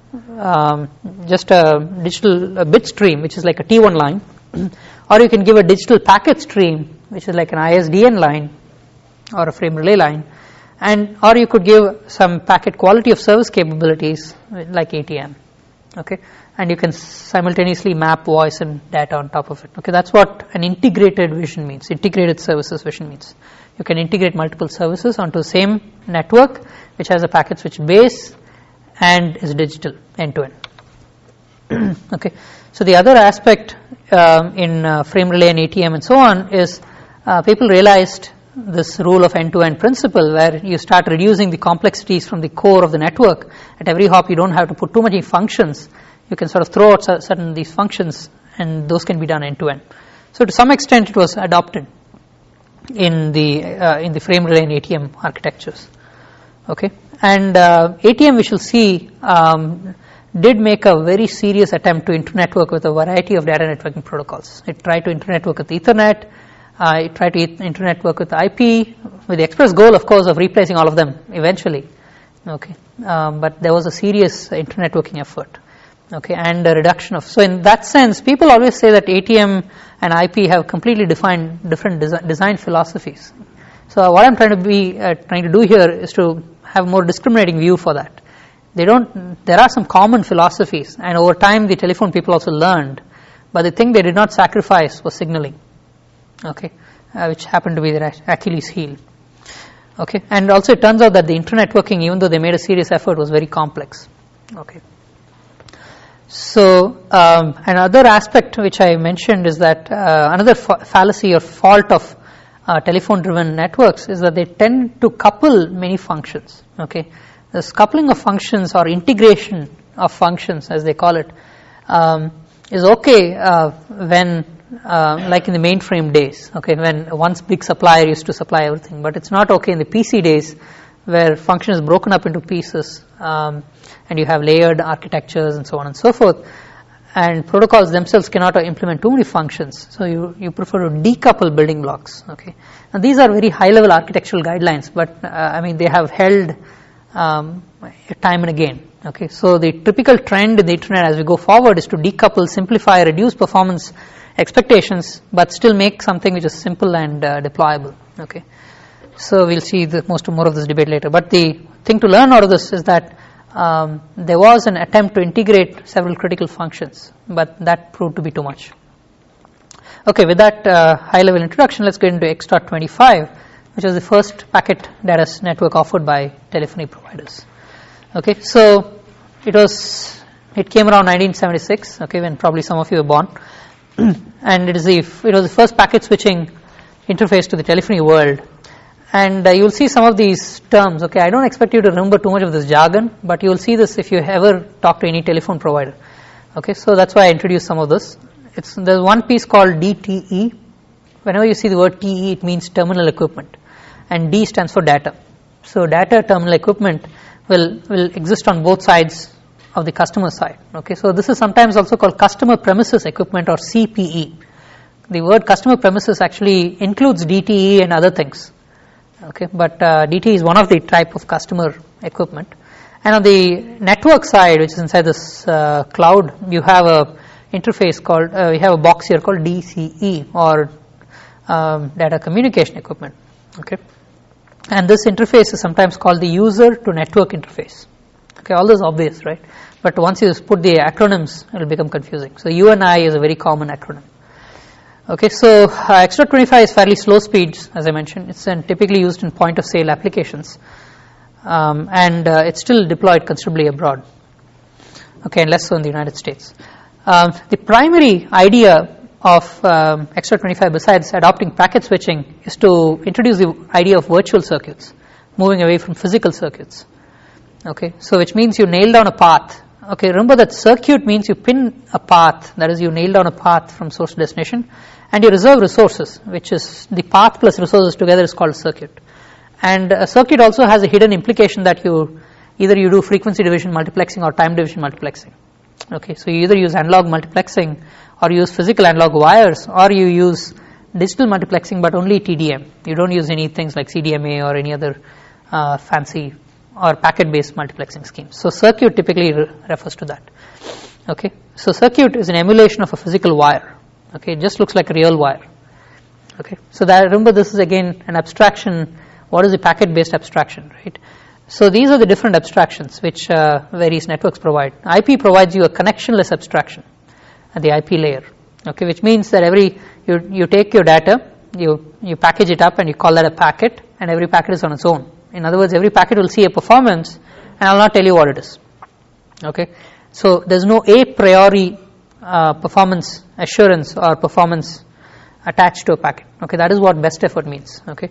just a digital bit stream, which is like a T1 line, or you can give a digital packet stream, which is like an ISDN line or a frame relay line, and or you could give some packet quality of service capabilities like ATM. Okay, and you can simultaneously map voice and data on top of it. Okay, that's what an integrated vision means. Integrated services vision means you can integrate multiple services onto the same network, which has a packet switch base and is digital end to end. Okay, so the other aspect in frame relay and ATM and so on is people realized this rule of end-to-end principle, where you start reducing the complexities from the core of the network. At every hop, you don't have to put too many functions. You can sort of throw out certain these functions, and those can be done end-to-end. So to some extent, it was adopted in the frame relay and ATM architectures. Okay, and ATM, we shall see, did make a very serious attempt to internetwork with a variety of data networking protocols. It tried to internetwork with Ethernet. It tried to internetwork with IP, with the express goal, of course, of replacing all of them eventually. Okay, but there was a serious internetworking effort. Okay, and a reduction of. So in that sense, people always say that ATM and IP have completely different design philosophies. So what I'm trying to do here is to have a more discriminating view for that. There are some common philosophies, and over time the telephone people also learned, but the thing they did not sacrifice was signaling. Okay, which happened to be their Achilles heel. Okay, and also it turns out that the internetworking, even though they made a serious effort, was very complex. Okay. So another aspect which I mentioned is that another fallacy or fault of telephone-driven networks is that they tend to couple many functions. Okay, this coupling of functions or integration of functions, as they call it, is okay when like in the mainframe days, okay, when once big supplier used to supply everything, but it's not okay in the PC days, where function is broken up into pieces, and you have layered architectures and so on and so forth, and protocols themselves cannot implement too many functions, so you prefer to decouple building blocks. Okay, and these are very high level architectural guidelines, but I mean, they have held time and again. Okay, so the typical trend in the internet as we go forward is to decouple, simplify, reduce performance expectations, but still make something which is simple and deployable. Okay, so we'll see more of this debate later. But the thing to learn out of this is that there was an attempt to integrate several critical functions, but that proved to be too much. Okay, with that high-level introduction, let's get into X.25, which was the first packet data network offered by telephony providers. Okay, so it came around 1976. Okay, when probably some of you were born. And it was the first packet switching interface to the telephony world, And you will see some of these terms. Okay, I don't expect you to remember too much of this jargon, but you will see this if you ever talk to any telephone provider. Okay, so that's why I introduced some of this. There's one piece called DTE. Whenever you see the word TE, it means terminal equipment, and D stands for data. So data terminal equipment will exist on both sides of the customer side. Okay, so this is sometimes also called customer premises equipment, or CPE. The word customer premises actually includes DTE and other things. Okay, but DTE is one of the type of customer equipment. And on the network side, which is inside this cloud, you have a interface called, we have a box here called DCE, or data communication equipment. Okay, and this interface is sometimes called the user to network interface. Okay, all this is obvious, right? But once you put the acronyms, it will become confusing. So UNI is a very common acronym. Okay, so X.25 is fairly slow speeds, as I mentioned. It's typically used in point of sale applications, and it's still deployed considerably abroad. Okay, and less so in the United States. The primary idea of X.25, besides adopting packet switching, is to introduce the idea of virtual circuits, moving away from physical circuits. Okay, so which means you nail down a path. Okay, remember that circuit means you pin a path, that is, you nail down a path from source to destination, and you reserve resources, which is the path plus resources together is called a circuit. And a circuit also has a hidden implication that you either do frequency division multiplexing or time division multiplexing. Okay, so you either use analog multiplexing, or use physical analog wires, or you use digital multiplexing but only TDM. You don't use any things like CDMA or any other fancy or packet-based multiplexing schemes. So circuit typically refers to that. Okay, so circuit is an emulation of a physical wire. Okay, it just looks like a real wire. Okay, so that, remember, this is again an abstraction. What is a packet-based abstraction, right? So these are the different abstractions which various networks provide. IP provides you a connectionless abstraction at the IP layer. Okay, which means that you take your data, you package it up, and you call that a packet, and every packet is on its own. In other words, every packet will see a performance, and I will not tell you what it is. Okay, so there is no a priori performance assurance or performance attached to a packet. Okay, that is what best effort means. Okay,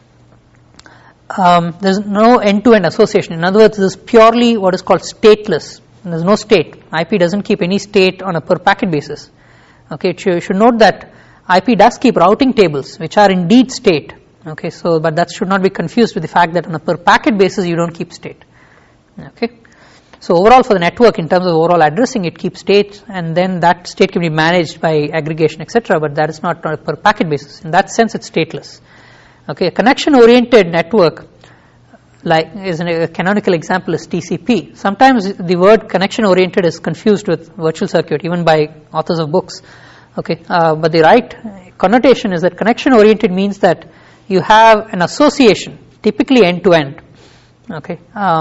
there is no end-to-end association. In other words, this is purely what is called stateless. There is no state. IP doesn't keep any state on a per packet basis. Okay, you should note that IP does keep routing tables, which are indeed state. Okay, so but that should not be confused with the fact that on a per packet basis you don't keep state. Okay, so overall for the network, in terms of overall addressing, it keeps state, and then that state can be managed by aggregation, etc. But that is not on a per packet basis. In that sense, it's stateless. Okay, a connection-oriented network, like is a canonical example is TCP. Sometimes the word connection-oriented is confused with virtual circuit, even by authors of books. Okay, but the right connotation is that connection-oriented means that you have an association, typically end-to-end. Okay,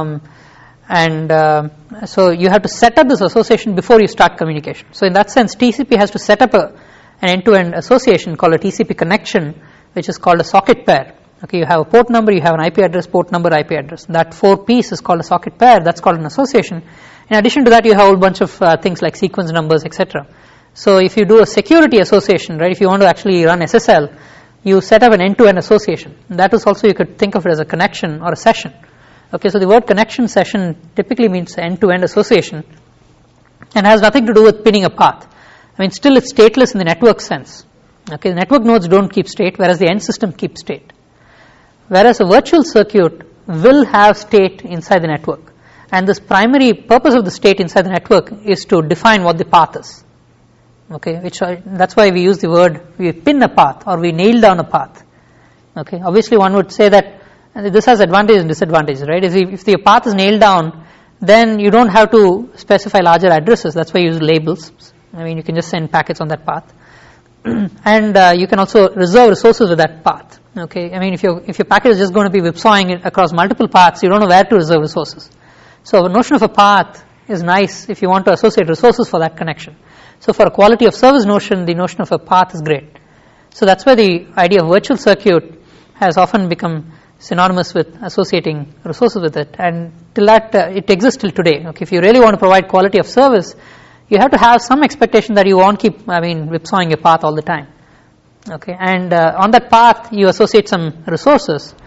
so you have to set up this association before you start communication. So in that sense, TCP has to set up an end-to-end association called a TCP connection, which is called a socket pair. Okay, you have a port number, you have an IP address, port number, IP address. That 4 piece is called a socket pair. That's called an association. In addition to that, you have a whole bunch of things like sequence numbers, etc. So if you do a security association, right, if you want to actually run SSL, you set up an end-to-end association. And that is also, you could think of it as a connection or a session. Okay, so the word connection session typically means end-to-end association and has nothing to do with pinning a path. I mean, still it's stateless in the network sense. Okay, the network nodes don't keep state, whereas the end system keeps state. Whereas a virtual circuit will have state inside the network. And this primary purpose of the state inside the network is to define what the path is. Okay, that's why we use the word, we pin a path or we nail down a path. Okay, obviously one would say that this has advantage and disadvantage, right? If the path is nailed down, then you don't have to specify larger addresses. That's why you use labels. I mean, you can just send packets on that path. And you can also reserve resources with that path. Okay, I mean, if your packet is just going to be whipsawing it across multiple paths, you don't know where to reserve resources. So the notion of a path is nice if you want to associate resources for that connection. So for a quality of service notion, the notion of a path is great. So that's why the idea of virtual circuit has often become synonymous with associating resources with it, and till that it exists till today. Okay, if you really want to provide quality of service, you have to have some expectation that you won't keep, whipsawing a path all the time. Okay, and on that path you associate some resources,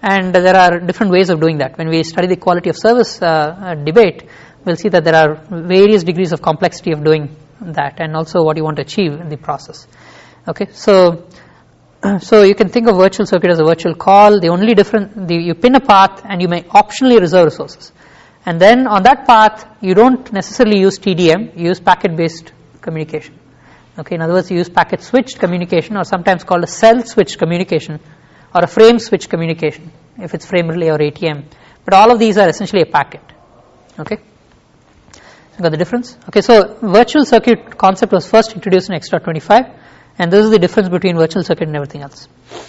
and there are different ways of doing that. When we study the quality of service debate, we'll see that there are various degrees of complexity of doing that, and also what you want to achieve in the process. Okay, so you can think of virtual circuit as a virtual call. The only difference, you pin a path and you may optionally reserve resources. And then on that path, you don't necessarily use TDM, you use packet-based communication. Okay, in other words, you use packet-switched communication, or sometimes called a cell-switched communication, or a frame-switched communication, if it's frame relay or ATM. But all of these are essentially a packet. Okay, so got the difference? Okay, so virtual circuit concept was first introduced in Xtrot25. And this is the difference between virtual circuit and everything else.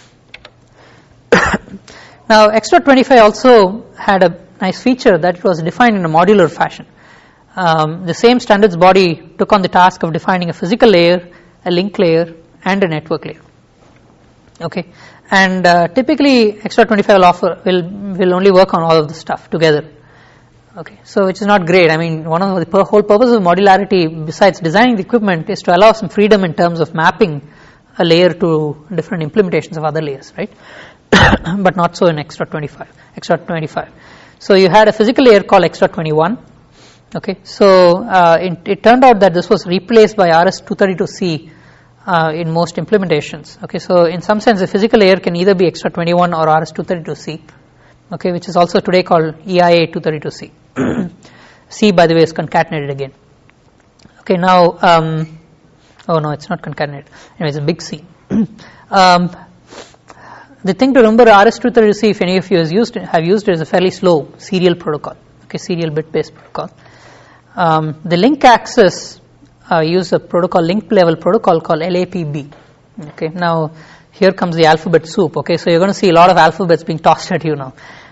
Now, Xtrot25 also had a nice feature that it was defined in a modular fashion. The same standards body took on the task of defining a physical layer, a link layer, and a network layer. Okay, and typically Xtrot25 will only work on all of this stuff together. Okay, so which is not great. I mean, one of the whole purpose of modularity, besides designing the equipment, is to allow some freedom in terms of mapping a layer to different implementations of other layers, right? But not so in Xtrot25. So you had a physical layer called Xtrot21. Okay, so it turned out that this was replaced by RS-232C in most implementations. Okay, so in some sense, the physical layer can either be Xtrot21 or RS-232C. Okay, which is also today called EIA 232C. C, by the way, is concatenated again. Okay, now, oh no, it's not concatenated. Anyway, it's a big C. The thing to remember, RS-232C, if any of you have used it, is a fairly slow serial protocol. Okay, serial bit-based protocol. The link access use a protocol, link level protocol called LAPB. Okay, now here comes the alphabet soup. Okay, so you're going to see a lot of alphabets being tossed at you now.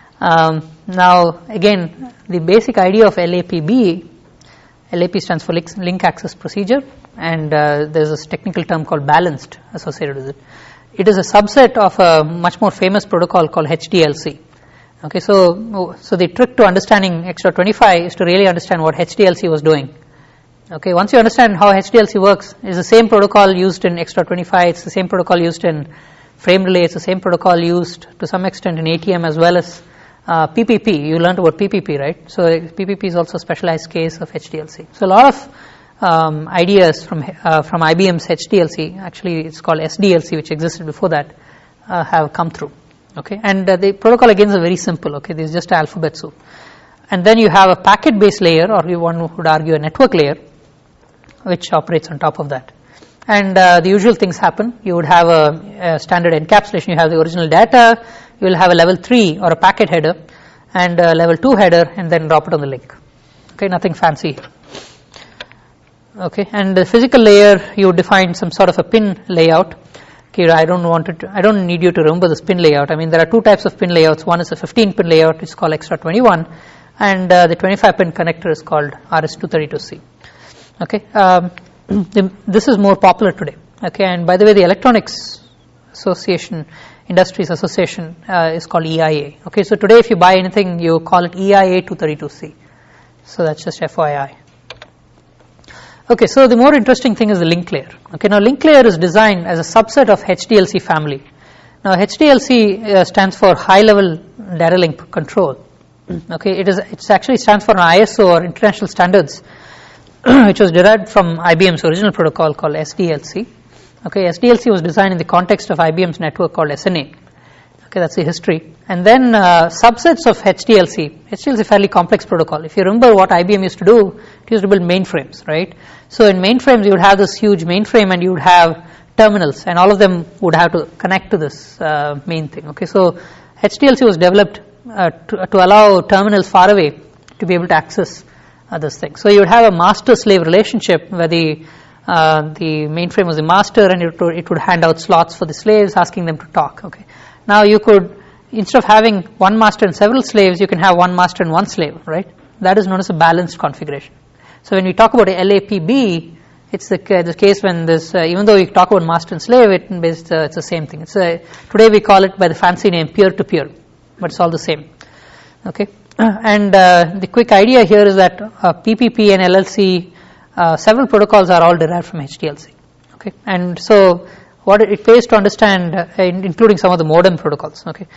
Now, again, the basic idea of LAPB, LAP stands for link access procedure, and there's a technical term called balanced associated with it. It is a subset of a much more famous protocol called HDLC. Okay, so the trick to understanding Xtrot25 is to really understand what HDLC was doing. Okay, once you understand how HDLC works, it's the same protocol used in Xtrot25, it's the same protocol used in frame relay, it's the same protocol used to some extent in ATM as well as PPP. You learned about PPP, right? So PPP is also a specialized case of HDLC. So a lot of ideas from IBM's HDLC, actually it's called SDLC, which existed before that, have come through. Okay, and the protocol again is very simple. Okay, this is just an alphabet soup. And then you have a packet-based layer, or one would argue a network layer, which operates on top of that. And the usual things happen. You would have a standard encapsulation. You have the original data. You will have a level 3 or a packet header, and a level 2 header, and then drop it on the link. Okay, nothing fancy. Okay, and the physical layer, you define some sort of a pin layout. Okay, I don't need you to remember this pin layout. I mean, there are two types of pin layouts. One is a 15-pin layout, which is called Xtrot21, and the 25-pin connector is called RS-232C. Okay, this is more popular today. Okay, and by the way, the Electronics Association, Industries Association is called EIA. Okay, so today if you buy anything, you call it EIA 232C. So that's just FYI. Okay, so the more interesting thing is the link layer. Okay, now link layer is designed as a subset of HDLC family. Now HDLC stands for High Level Data Link Control. Okay, it actually stands for an ISO or International Standards, which was derived from IBM's original protocol called SDLC. Okay, SDLC was designed in the context of IBM's network called SNA. Okay, that's the history. And then subsets of HDLC. HDLC is a fairly complex protocol. If you remember what IBM used to do, it used to build mainframes, right? So in mainframes, you would have this huge mainframe and you would have terminals, and all of them would have to connect to this main thing. Okay, so HDLC was developed to allow terminals far away to be able to access this thing. So you would have a master-slave relationship where the mainframe was the master, and it would hand out slots for the slaves, asking them to talk. Okay. Now you could, instead of having one master and several slaves, you can have one master and one slave, right? That is known as a balanced configuration. So when we talk about LAPB, it's the case when this, even though we talk about master and slave, it's the same thing. Today we call it by the fancy name peer-to-peer, but it's all the same. Okay, and the quick idea here is that PPP and LLC, several protocols are all derived from HDLC. Okay, and so what it pays to understand, including some of the modern protocols. Okay,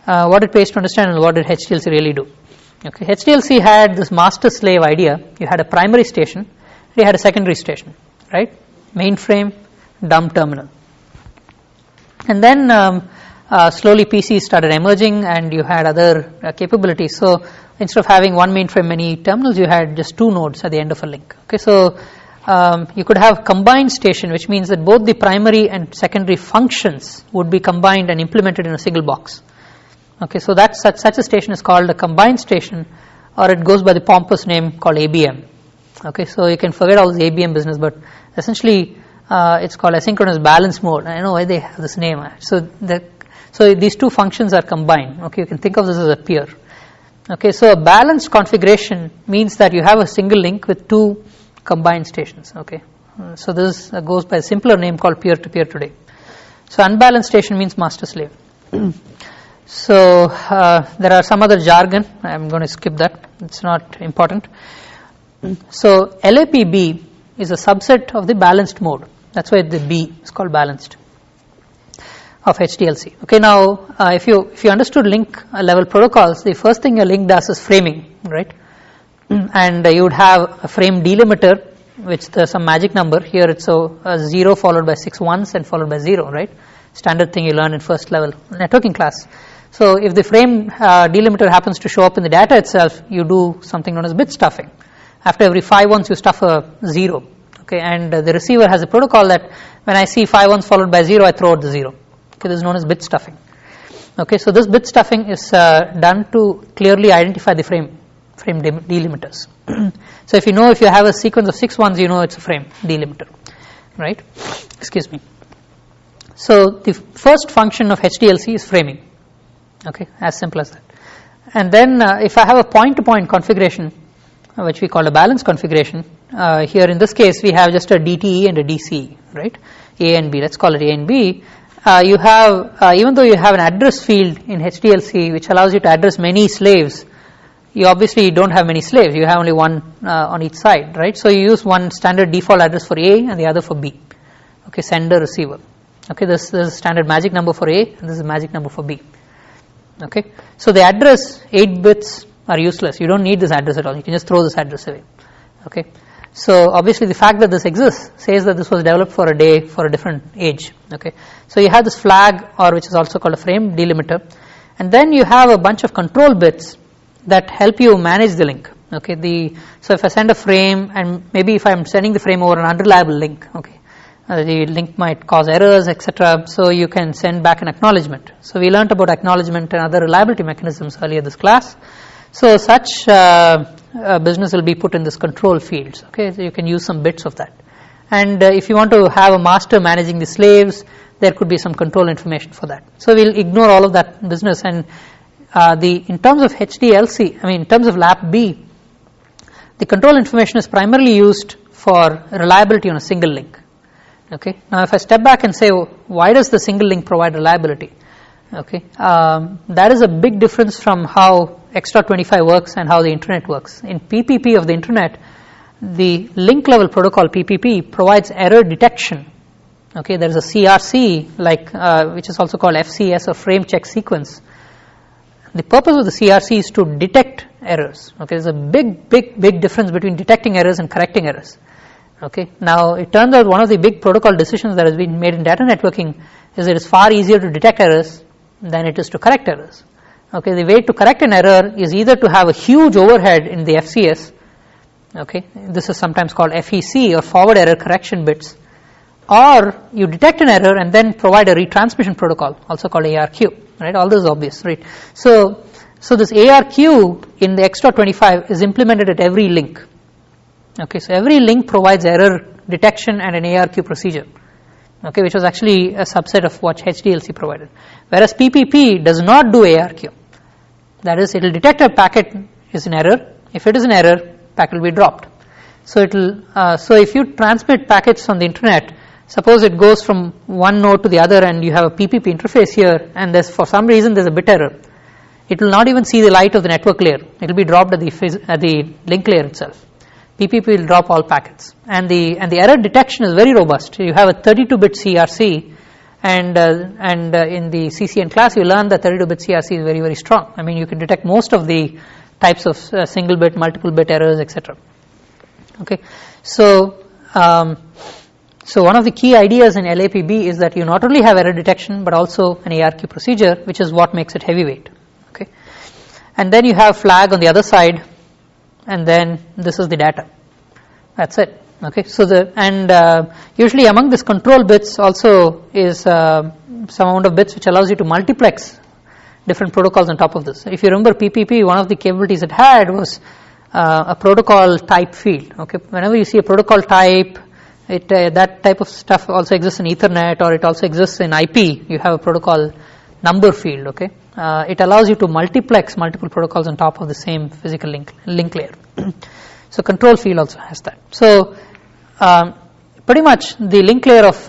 what it pays to understand what did HDLC really do. Okay, HDLC had this master-slave idea. You had a primary station, you had a secondary station, right? Mainframe, dumb terminal. And then slowly PCs started emerging and you had other capabilities. So instead of having one mainframe, many terminals, you had just two nodes at the end of a link. Okay, so you could have combined station, which means that both the primary and secondary functions would be combined and implemented in a single box. Okay, so such a station is called a combined station, or it goes by the pompous name called ABM. Okay, so you can forget all this ABM business, but essentially it's called asynchronous balance mode. I don't know why they have this name. So these two functions are combined. Okay, you can think of this as a peer. Okay, so a balanced configuration means that you have a single link with two combined stations. Okay, so this goes by a simpler name called peer-to-peer today. So unbalanced station means master-slave. So there are some other jargon. I'm going to skip that. It's not important. So LAPB is a subset of the balanced mode. That's why the B is called balanced of HDLC. Okay, now if you understood link level protocols, the first thing a link does is framing, right? And you would have a frame delimiter, which there's some magic number. Here it's a 0 followed by 6 ones and followed by 0, right? Standard thing you learn in first level networking class. So if the frame delimiter happens to show up in the data itself, you do something known as bit stuffing. After every 5 ones, you stuff a 0. Okay, and the receiver has a protocol that when I see 5 ones followed by 0, I throw out the 0. Okay, this is known as bit stuffing. Okay, so this bit stuffing is done to clearly identify the frame delimiters. So if you have a sequence of 6 ones, you know it's a frame delimiter, right? Excuse me. So the first function of HDLC is framing. Okay, as simple as that. And then if I have a point-to-point configuration, which we call a balanced configuration, here in this case we have just a DTE and a DCE, right? A and B. Let's call it A and B. You have even though you have an address field in HDLC which allows you to address many slaves, you obviously don't have many slaves. You have only one on each side, right? So you use one standard default address for A and the other for B. Okay, sender, receiver. Okay, this is a standard magic number for A and this is a magic number for B. Okay, so the address 8 bits are useless. You don't need this address at all. You can just throw this address away. Okay, so obviously the fact that this exists says that this was developed for a day for a different age. Okay, so you have this flag, or which is also called a frame delimiter, and then you have a bunch of control bits that help you manage the link. Okay, so if I send a frame, and maybe if I'm sending the frame over an unreliable link, okay, the link might cause errors, etc. So you can send back an acknowledgement. So we learned about acknowledgement and other reliability mechanisms earlier this class. So such business will be put in this control fields. Okay, so you can use some bits of that. And if you want to have a master managing the slaves, there could be some control information for that. So we'll ignore all of that business. And in terms of HDLC, in terms of LAP-B, the control information is primarily used for reliability on a single link. Okay. Now, if I step back and say, why does the single link provide reliability? Okay, that is a big difference from how Extra25 works and how the internet works. In PPP of the internet, the link level protocol PPP provides error detection. Okay, there is a CRC which is also called FCS, or frame check sequence. The purpose of the CRC is to detect errors. Okay, there's a big difference between detecting errors and correcting errors. Okay, now it turns out one of the big protocol decisions that has been made in data networking is that it's far easier to detect errors than it is to correct errors. Okay, the way to correct an error is either to have a huge overhead in the FCS. Okay, this is sometimes called FEC, or forward error correction bits, or you detect an error and then provide a retransmission protocol, also called ARQ. Right, all this is obvious, right? So this ARQ in the Extra25 is implemented at every link. Okay, so every link provides error detection and an ARQ procedure. Okay, which was actually a subset of what HDLC provided. Whereas PPP does not do ARQ. That is, it will detect a packet is an error. If it is an error, packet will be dropped. So so if you transmit packets on the internet, suppose it goes from one node to the other and you have a PPP interface here, and for some reason there's a bit error. It will not even see the light of the network layer. It will be dropped at the link layer itself. PPP will drop all packets, and the error detection is very robust. You have a 32-bit CRC, And in the CCN class, you learn that 32-bit CRC is very, very strong. I mean, you can detect most of the types of single bit, multiple bit errors, etc. Okay, so one of the key ideas in LAPB is that you not only have error detection but also an ARQ procedure, which is what makes it heavyweight. Okay, and then you have flag on the other side, and then this is the data. That's it. Okay, so usually among this control bits also is some amount of bits which allows you to multiplex different protocols on top of this. If you remember PPP, one of the capabilities it had was a protocol type field. Okay, whenever you see a protocol type, that type of stuff also exists in Ethernet, or it also exists in IP. You have a protocol number field. Okay, it allows you to multiplex multiple protocols on top of the same physical link layer. So control field also has that. So pretty much the link layer of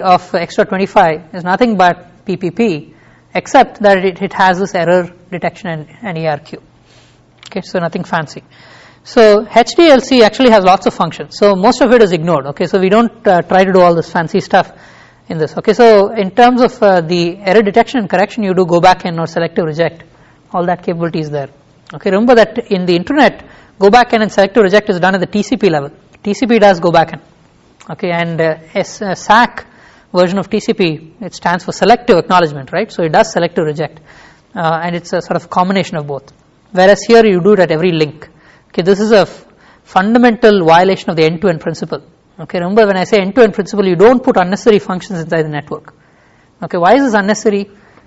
Extra25 is nothing but PPP, except that it has this error detection and ARQ. Okay, so nothing fancy. So HDLC actually has lots of functions. So most of it is ignored. Okay, so we don't try to do all this fancy stuff in this. Okay, so in terms of the error detection and correction, you do go back in or selective reject. All that capability is there. Okay, remember that in the internet, go back in and selective reject is done at the TCP level. TCP does go back in. Okay, and SAC version of TCP, it stands for selective acknowledgement, right? So it does selective reject, and it's a sort of combination of both. Whereas here you do it at every link. Okay, this is a fundamental violation of the end-to-end principle. Okay, remember when I say end-to-end principle, you don't put unnecessary functions inside the network. Okay, why is this unnecessary?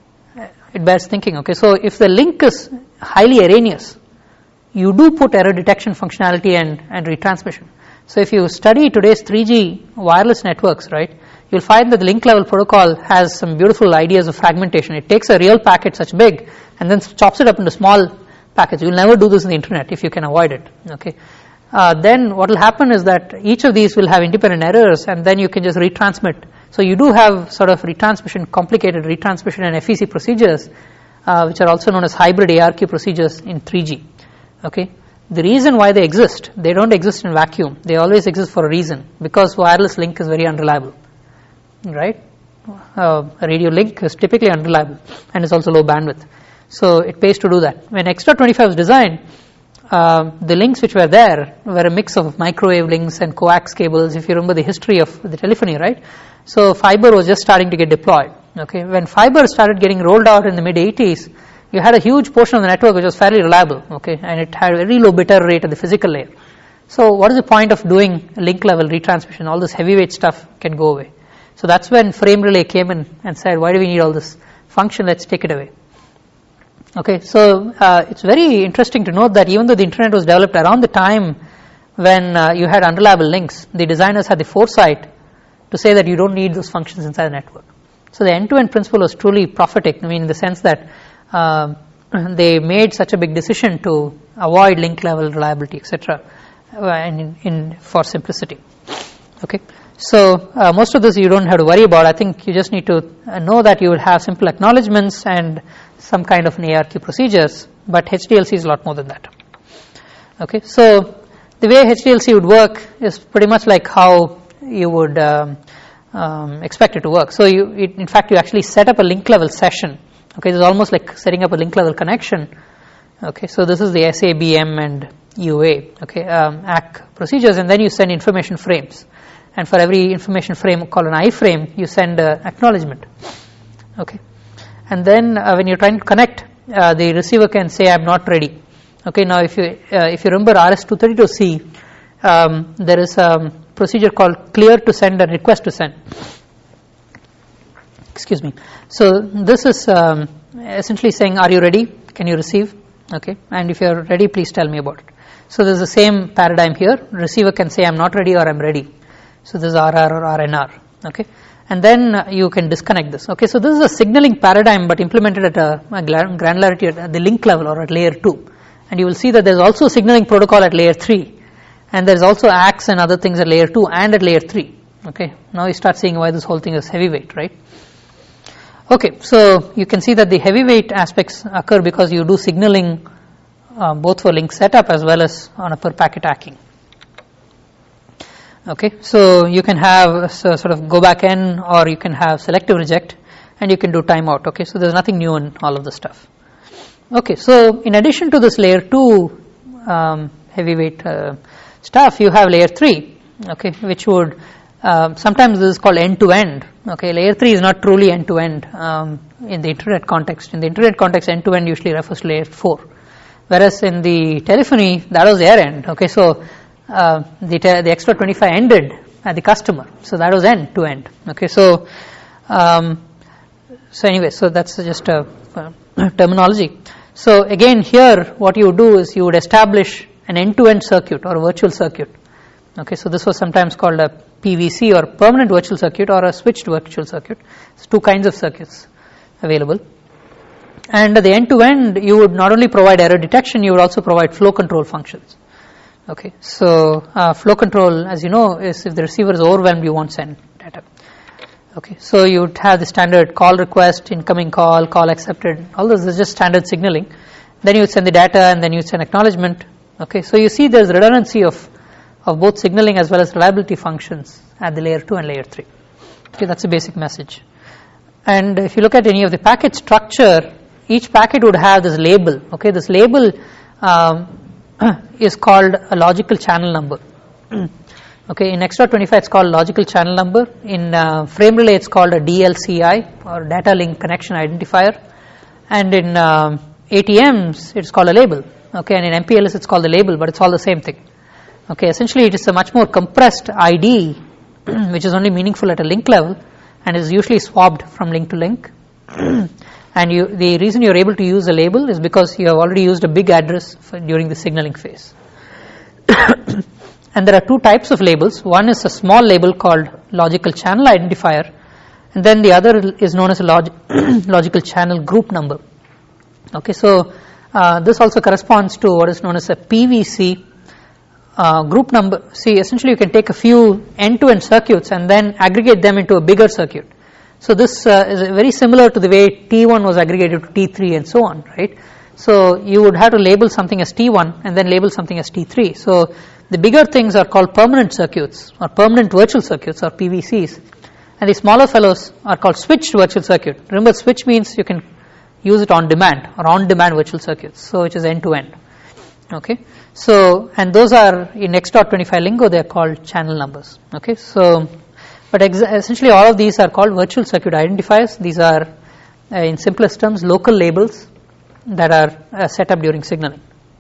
It bears thinking. Okay, so if the link is highly erroneous, you do put error detection functionality and retransmission. So if you study today's 3G wireless networks, right, you'll find that the link level protocol has some beautiful ideas of fragmentation. It takes a real packet such big and then chops it up into small packets. You'll never do this in the internet if you can avoid it. Okay, then what will happen is that each of these will have independent errors, and then you can just retransmit. So you do have sort of retransmission, complicated retransmission and FEC procedures, which are also known as hybrid ARQ procedures in 3G. Okay, the reason why they exist, they don't exist in vacuum. They always exist for a reason, because wireless link is very unreliable, right? A radio link is typically unreliable and is also low bandwidth. So it pays to do that. When Extra25 was designed, the links which were there were a mix of microwave links and coax cables. If you remember the history of the telephony, right? So fiber was just starting to get deployed. Okay, when fiber started getting rolled out in the mid 80s, you had a huge portion of the network which was fairly reliable. Okay, and it had a very low bit error rate at the physical layer. So what is the point of doing link level retransmission? All this heavyweight stuff can go away. So that's when Frame Relay came in and said, why do we need all this function? Let's take it away. Okay, so it's very interesting to note that even though the internet was developed around the time when you had unreliable links, the designers had the foresight to say that you don't need those functions inside the network. So the end-to-end principle was truly prophetic. I mean, in the sense that they made such a big decision to avoid link level reliability, etc., and for simplicity. Okay, so most of this you don't have to worry about. I think you just need to know that you will have simple acknowledgements and some kind of an ARQ procedures, but HDLC is a lot more than that. Okay, so the way HDLC would work is pretty much like how you would expect it to work. So in fact, you actually set up a link level session. Okay, it's almost like setting up a link level connection. Okay, so this is the SABM and UA, okay, ACK procedures, and then you send information frames. And for every information frame called an iframe, you send acknowledgement. Okay, and then when you're trying to connect, the receiver can say, "I'm not ready." Okay, now if you remember RS-232C, there is a procedure called clear to send and request to send. Excuse me. So this is essentially saying, "Are you ready? Can you receive?" Okay, and if you're ready, please tell me about it. So there's the same paradigm here. Receiver can say, "I'm not ready" or "I'm ready." So this is RR or RNR. Okay, and then you can disconnect this. Okay, so this is a signaling paradigm, but implemented at a granularity at the link level or at layer 2. And you will see that there's also a signaling protocol at layer 3, and there's also ACKs and other things at layer 2 and at layer 3. Okay, now you start seeing why this whole thing is heavyweight, right? Okay, so you can see that the heavyweight aspects occur because you do signaling both for link setup as well as on a per packet hacking. Okay, so you can have sort of go back n, or you can have selective reject, and you can do timeout. Okay, so there's nothing new in all of this stuff. Okay, so in addition to this layer 2 heavyweight stuff, you have layer 3, okay, which would sometimes this is called end-to-end. Okay, layer 3 is not truly end-to-end in the internet context. In the internet context, end-to-end usually refers to layer 4, whereas in the telephony that was their end. Okay, so the extra 25 ended at the customer, so that was end-to-end. Okay, so anyway, so that's just a terminology. So again, here what you would do is you would establish an end-to-end circuit or a virtual circuit. Okay, so this was sometimes called a PVC or permanent virtual circuit or a switched virtual circuit. It's two kinds of circuits available. And at the end-to-end, you would not only provide error detection, you would also provide flow control functions. Okay, so flow control, as you know, is if the receiver is overwhelmed, you won't send data. Okay, so you would have the standard call request, incoming call, call accepted. All this is just standard signaling. Then you would send the data, and then you would send acknowledgement. Okay, so you see there's redundancy of both signaling as well as reliability functions at the layer 2 and layer 3. Okay, that's a basic message. And if you look at any of the packet structure, each packet would have this label. Okay, this label is called a logical channel number. Okay, in Extra-25 it's called logical channel number. In frame relay it's called a DLCI or data link connection identifier, and in ATMs it's called a label. Okay, and in MPLS it's called the label, but it's all the same thing. Okay, essentially it is a much more compressed ID, which is only meaningful at a link level, and is usually swapped from link to link. And the reason you're able to use a label is because you have already used a big address during the signaling phase. And there are two types of labels. One is a small label called logical channel identifier, and then the other is known as a logical channel group number. Okay, so this also corresponds to what is known as a PVC group number. See, essentially you can take a few end-to-end circuits and then aggregate them into a bigger circuit. So this is very similar to the way T1 was aggregated to T3 and so on, right? So you would have to label something as T1 and then label something as T3. So the bigger things are called permanent circuits or permanent virtual circuits or PVCs, and the smaller fellows are called switched virtual circuit. Remember, switch means you can use it on demand or on-demand virtual circuits, so which is end-to-end. Okay, so and those are in X.25 lingo, they are called channel numbers. Okay, so but essentially all of these are called virtual circuit identifiers. These are in simplest terms local labels that are set up during signaling.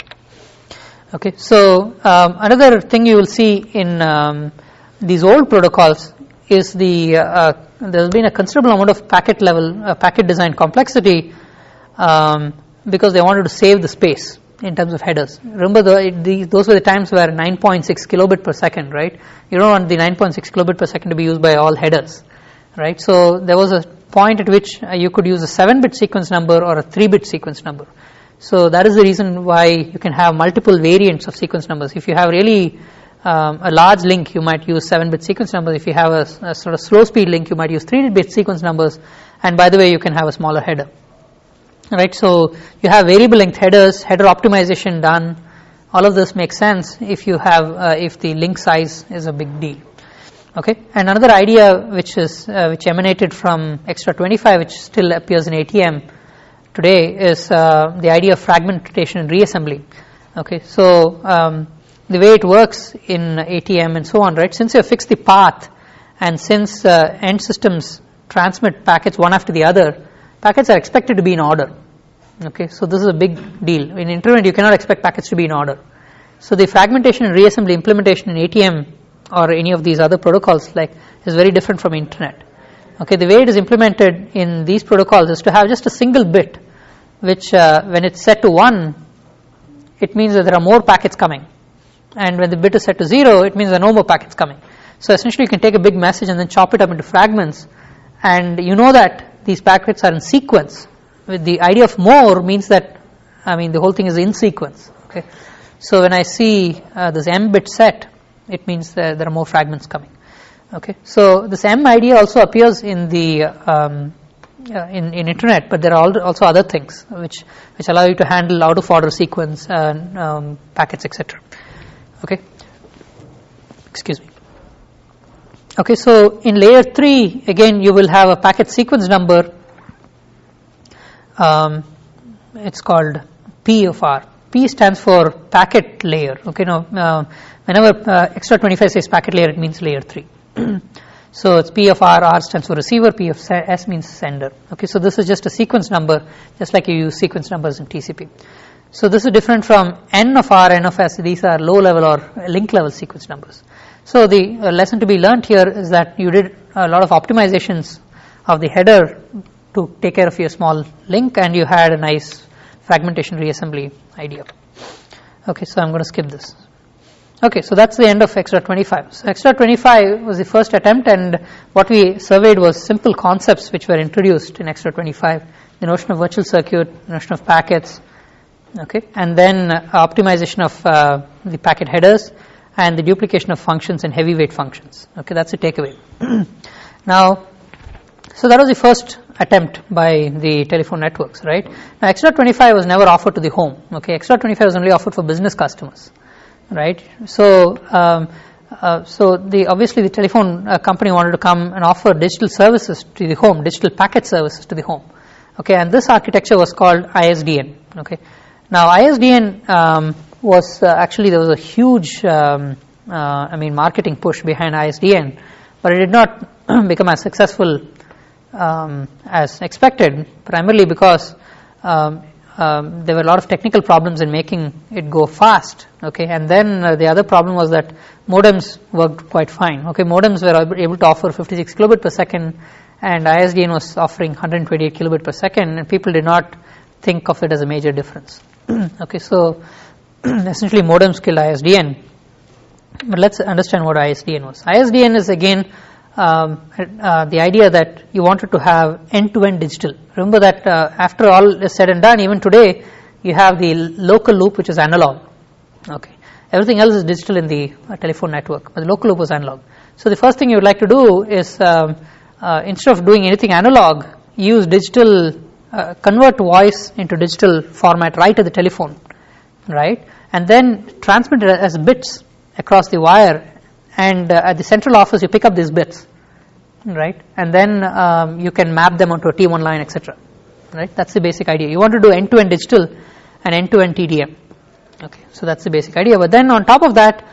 Okay, so another thing you will see in these old protocols is there has been a considerable amount of packet level packet design complexity because they wanted to save the space in terms of headers. Remember, those were the times where 9.6 kilobit per second, right? You don't want the 9.6 kilobit per second to be used by all headers, right? So there was a point at which you could use a 7-bit sequence number or a 3-bit sequence number. So that is the reason why you can have multiple variants of sequence numbers. If you have really a large link, you might use 7-bit sequence numbers. If you have a sort of slow speed link, you might use 3-bit sequence numbers. And by the way, you can have a smaller header. Right, so you have variable length headers, header optimization done. All of this makes sense if you have if the link size is a big deal. Okay, and another idea which emanated from Extra-25, which still appears in ATM today, is the idea of fragmentation and reassembly. Okay, so the way it works in ATM and so on, right? Since you have fixed the path, and since end systems transmit packets one after the other, packets are expected to be in order. Okay, so this is a big deal. In internet, you cannot expect packets to be in order. So the fragmentation and reassembly implementation in ATM or any of these other protocols is very different from internet. Okay, the way it is implemented in these protocols is to have just a single bit, which when it's set to 1, it means that there are more packets coming, and when the bit is set to 0, it means there are no more packets coming. So essentially, you can take a big message and then chop it up into fragments, and you know that these packets are in sequence. With the idea of more means that, the whole thing is in sequence. Okay, so when I see this m bit set, it means that there are more fragments coming. Okay, so this m idea also appears in the in internet, but there are also other things which allow you to handle out of order sequence packets, etc. Okay, excuse me. Okay, so in layer 3, again, you will have a packet sequence number. It's called P of R. P stands for packet layer. Okay, now whenever extra 25 says packet layer, it means layer 3. So it's P of R. R stands for receiver. P of S means sender. Okay, so this is just a sequence number, just like you use sequence numbers in TCP. So this is different from N of R, N of S. These are low level or link level sequence numbers. So the lesson to be learned here is that you did a lot of optimizations of the header to take care of your small link, and you had a nice fragmentation reassembly idea. Okay, so I'm going to skip this. Okay, so that's the end of Extra 25. So Extra 25 was the first attempt, and what we surveyed was simple concepts which were introduced in Extra 25. The notion of virtual circuit, the notion of packets, okay, and then optimization of the packet headers, and the duplication of functions and heavyweight functions. Okay, that's the takeaway. Now, so that was the first attempt by the telephone networks, right? Now, Extra 25 was never offered to the home. Okay, Extra 25 was only offered for business customers, right? So, obviously the telephone company wanted to come and offer digital services to the home, digital packet services to the home. Okay, and this architecture was called ISDN. Okay, now ISDN was actually there was a huge, marketing push behind ISDN, but it did not become as successful as expected, primarily because there were a lot of technical problems in making it go fast. Okay, and then the other problem was that modems worked quite fine. Okay, modems were able to offer 56 kilobit per second, and ISDN was offering 128 kilobit per second, and people did not think of it as a major difference. Okay, so essentially modems killed ISDN. But let's understand what ISDN was. ISDN is again the idea that you wanted to have end-to-end digital. Remember that after all is said and done, even today, you have the local loop, which is analog. Okay, everything else is digital in the telephone network, but the local loop was analog. So the first thing you would like to do is instead of doing anything analog, use digital, convert voice into digital format right at the telephone, right, and then transmit it as bits across the wire. And at the central office, you pick up these bits, right? And then you can map them onto a T1 line, etc. Right? That's the basic idea. You want to do end-to-end digital and end-to-end TDM. Okay, so that's the basic idea. But then on top of that,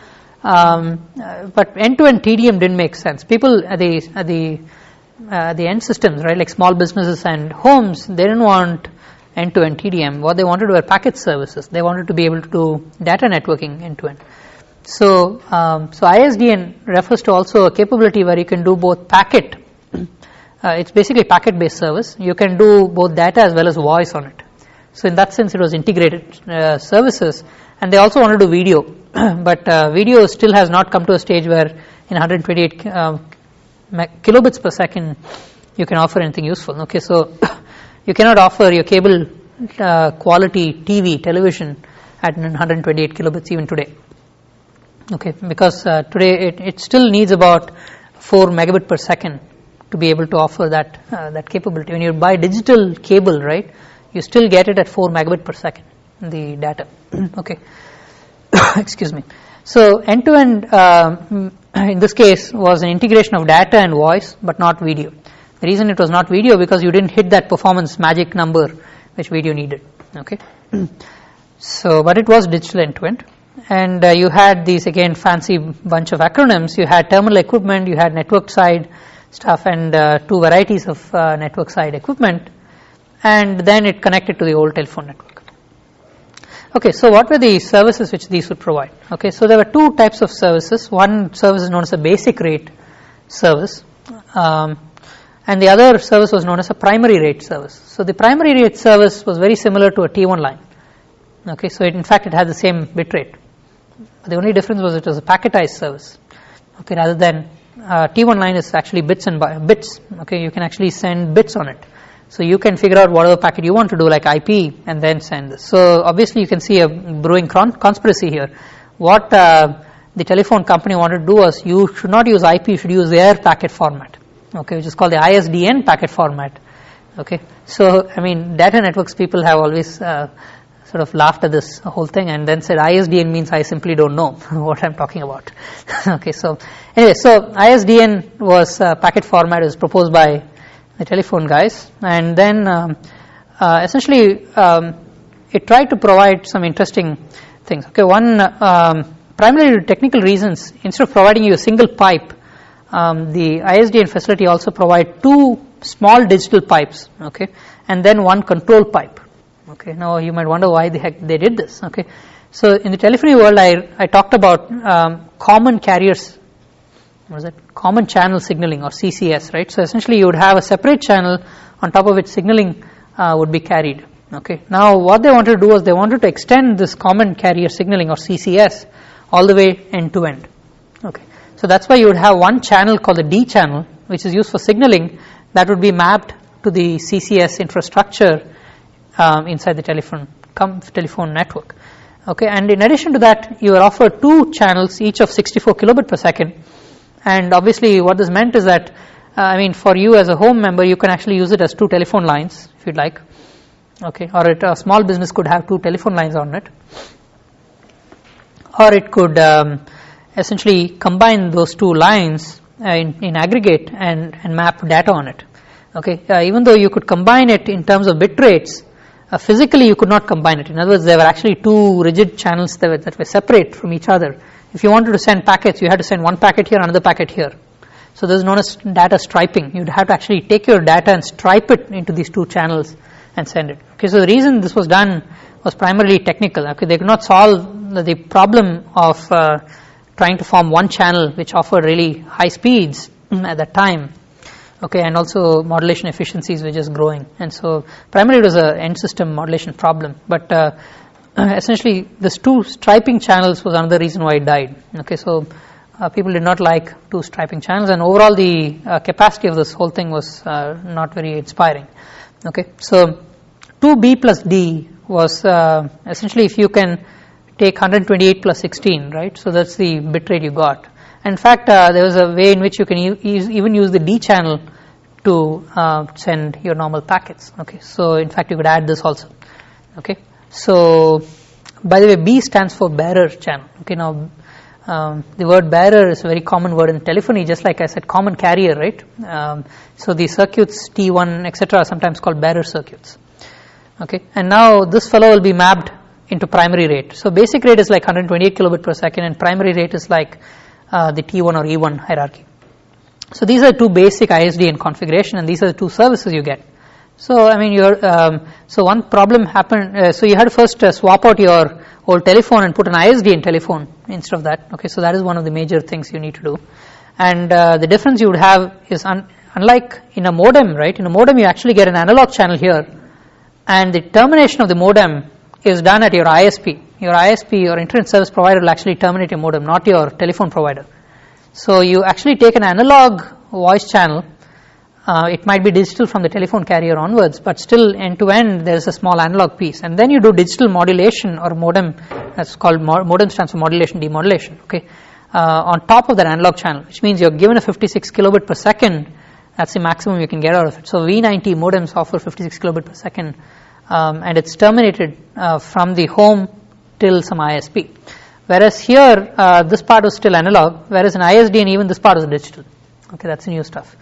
but end-to-end TDM didn't make sense. People at the end systems, right, like small businesses and homes, they didn't want end-to-end TDM. What they wanted were packet services. They wanted to be able to do data networking end-to-end. So, ISDN refers to also a capability where you can do both packet. It's basically packet-based service. You can do both data as well as voice on it. So, in that sense, it was integrated services, and they also want to do video. But video still has not come to a stage where in 128 kilobits per second you can offer anything useful. Okay, so you cannot offer your cable quality television at 128 kilobits even today. Okay, because today it still needs about 4 megabit per second to be able to offer that capability. When you buy digital cable, right, you still get it at 4 megabit per second, the data. Okay, excuse me. So end-to-end in this case was an integration of data and voice, but not video. The reason it was not video because you didn't hit that performance magic number which video needed. Okay, so but it was digital end-to-end. And you had these, again, fancy bunch of acronyms. You had terminal equipment, you had network side stuff, and 2 varieties of network side equipment. And then it connected to the old telephone network. Okay, so what were the services which these would provide? Okay, so there were 2 types of services. One service is known as a basic rate service, and the other service was known as a primary rate service. So the primary rate service was very similar to a T1 line. Okay, so in fact it had the same bit rate. The only difference was it was a packetized service. Okay, rather than T1 line is actually bits and bits. Okay, you can actually send bits on it. So you can figure out whatever packet you want to do, like IP, and then send this. So obviously you can see a brewing conspiracy here. What the telephone company wanted to do was you should not use IP, you should use their packet format. Okay, which is called the ISDN packet format. Okay, so I mean data networks people have always sort of laughed at this whole thing and then said ISDN means I simply don't know what I'm talking about. Okay, so anyway, so ISDN was packet format was proposed by the telephone guys, and then essentially it tried to provide some interesting things. Okay, one primarily technical reasons, instead of providing you a single pipe, the ISDN facility also provide two small digital pipes, okay, and then one control pipe. Okay, now you might wonder why the heck they did this. Okay, so in the telephony world, I talked about common carriers. What is it? Common channel signaling, or CCS, right? So essentially, you would have a separate channel on top of which signaling would be carried. Okay. Now, what they wanted to do was they wanted to extend this common carrier signaling, or CCS, all the way end to end. Okay. So that's why you would have one channel called the D channel, which is used for signaling, that would be mapped to the CCS infrastructure inside the telephone network. Okay, and in addition to that, you are offered two channels, each of 64 kilobit per second. And obviously, what this meant is that, for you as a home member, you can actually use it as two telephone lines, if you'd like. Okay, or a small business could have two telephone lines on it, or it could essentially combine those two lines in aggregate and map data on it. Okay, even though you could combine it in terms of bit rates, physically you could not combine it. In other words, there were actually two rigid channels that were separate from each other. If you wanted to send packets, you had to send one packet here, another packet here. So this is known as data striping. You'd have to actually take your data and stripe it into these two channels and send it. Okay, so the reason this was done was primarily technical. Okay, they could not solve the problem of trying to form one channel which offered really high speeds at that time. Okay, and also modulation efficiencies were just growing, and so primarily it was an end system modulation problem. But essentially, this two striping channels was another reason why it died. Okay, so people did not like two striping channels, and overall the capacity of this whole thing was not very inspiring. Okay, so 2B plus D was essentially if you can take 128 plus 16, right? So that's the bit rate you got. In fact, there was a way in which you can even use the D channel to send your normal packets. Okay, so in fact you could add this also. Okay, so by the way, B stands for bearer channel. Okay, now the word bearer is a very common word in telephony, just like I said, common carrier, right? So the circuits T1, etc., are sometimes called bearer circuits. Okay, and now this fellow will be mapped into primary rate. So basic rate is like 128 kilobit per second, and primary rate is like the T1 or E1 hierarchy. So these are two basic ISDN configuration, and these are the two services you get. So so one problem happened. So you had to first swap out your old telephone and put an ISDN telephone instead of that. Okay, so that is one of the major things you need to do. And the difference you would have is unlike in a modem, right? In a modem, you actually get an analog channel here, and the termination of the modem is done at your ISP. Your ISP, your internet service provider, will actually terminate your modem, not your telephone provider. So you actually take an analog voice channel. It might be digital from the telephone carrier onwards, but still end to end there is a small analog piece, and then you do digital modulation or modem. That's called modem stands for modulation demodulation. Okay, on top of that analog channel, which means you're given a 56 kilobit per second. That's the maximum you can get out of it. So V90 modems offer 56 kilobit per second, and it's terminated from the home till some ISP. Whereas here, this part was still analog, whereas in ISDN, even this part is digital. Okay, that's the new stuff.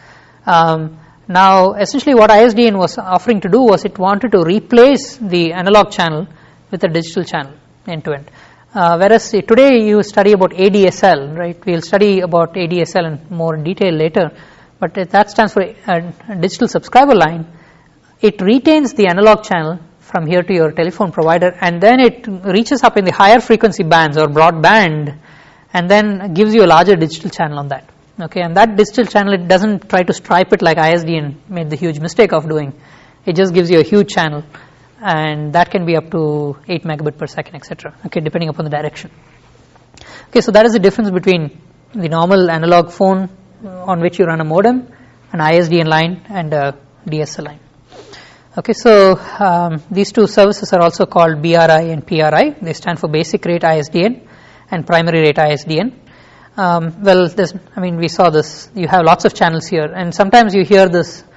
Now, essentially what ISDN was offering to do was it wanted to replace the analog channel with a digital channel end to end. Whereas today you study about ADSL, right? We'll study about ADSL in more detail later, but that stands for a digital subscriber line. It retains the analog channel from here to your telephone provider, and then it reaches up in the higher frequency bands or broadband, and then gives you a larger digital channel on that. Okay, and that digital channel, it doesn't try to stripe it like ISDN made the huge mistake of doing. It just gives you a huge channel, and that can be up to 8 megabit per second, etc. Okay, depending upon the direction. Okay, so that is the difference between the normal analog phone on which you run a modem, an ISDN line, and a DSL line. Okay, so these two services are also called BRI and PRI. They stand for basic rate ISDN and primary rate ISDN. We saw this. You have lots of channels here, and sometimes you hear this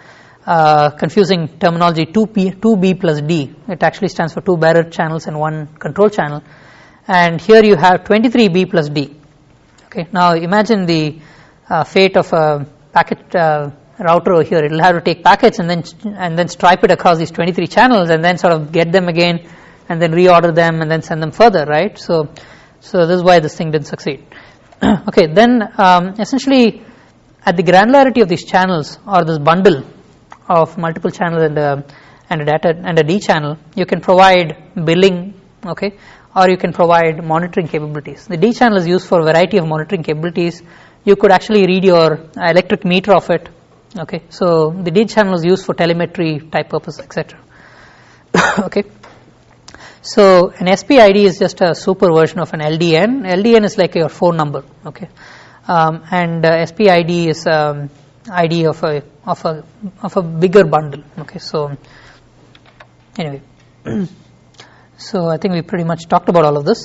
confusing terminology 2B plus D. It actually stands for 2 bearer channels and 1 control channel. And here you have 23B plus D. Okay. Now imagine the fate of a packet router over here. It will have to take packets and then stripe it across these 23 channels and then sort of get them again and then reorder them and then send them further, right? So this is why this thing didn't succeed. Okay, then essentially at the granularity of these channels or this bundle of multiple channels and a data and a D channel, you can provide billing, okay, or you can provide monitoring capabilities. The D channel is used for a variety of monitoring capabilities. You could actually read your electric meter of it. Okay, so the D channel is used for telemetry type purpose, etc. Okay, so an SPID is just a super version of an LDN. LDN is like your phone number. Okay, and SPID is ID of a bigger bundle. Okay, so anyway, so I think we pretty much talked about all of this.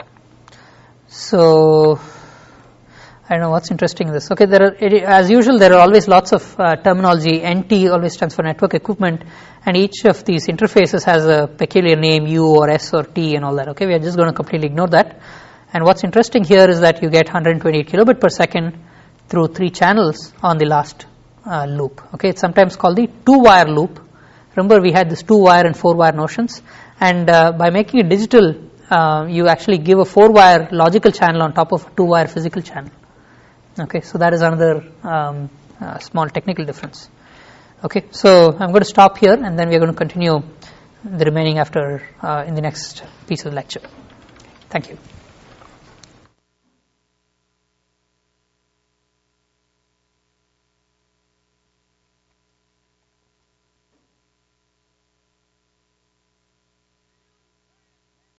So I don't know what's interesting in this. Okay, as usual, there are always lots of terminology. NT always stands for network equipment, and each of these interfaces has a peculiar name, U or S or T and all that. Okay, we are just going to completely ignore that. And what's interesting here is that you get 128 kilobit per second through 3 channels on the last loop. Okay, it's sometimes called the 2-wire loop. Remember, we had this 2-wire and 4-wire notions, and by making it digital, you actually give a 4-wire logical channel on top of a 2-wire physical channel. Okay, so that is another small technical difference. Okay, so I'm going to stop here and then we're going to continue the remaining after in the next piece of the lecture. Thank you.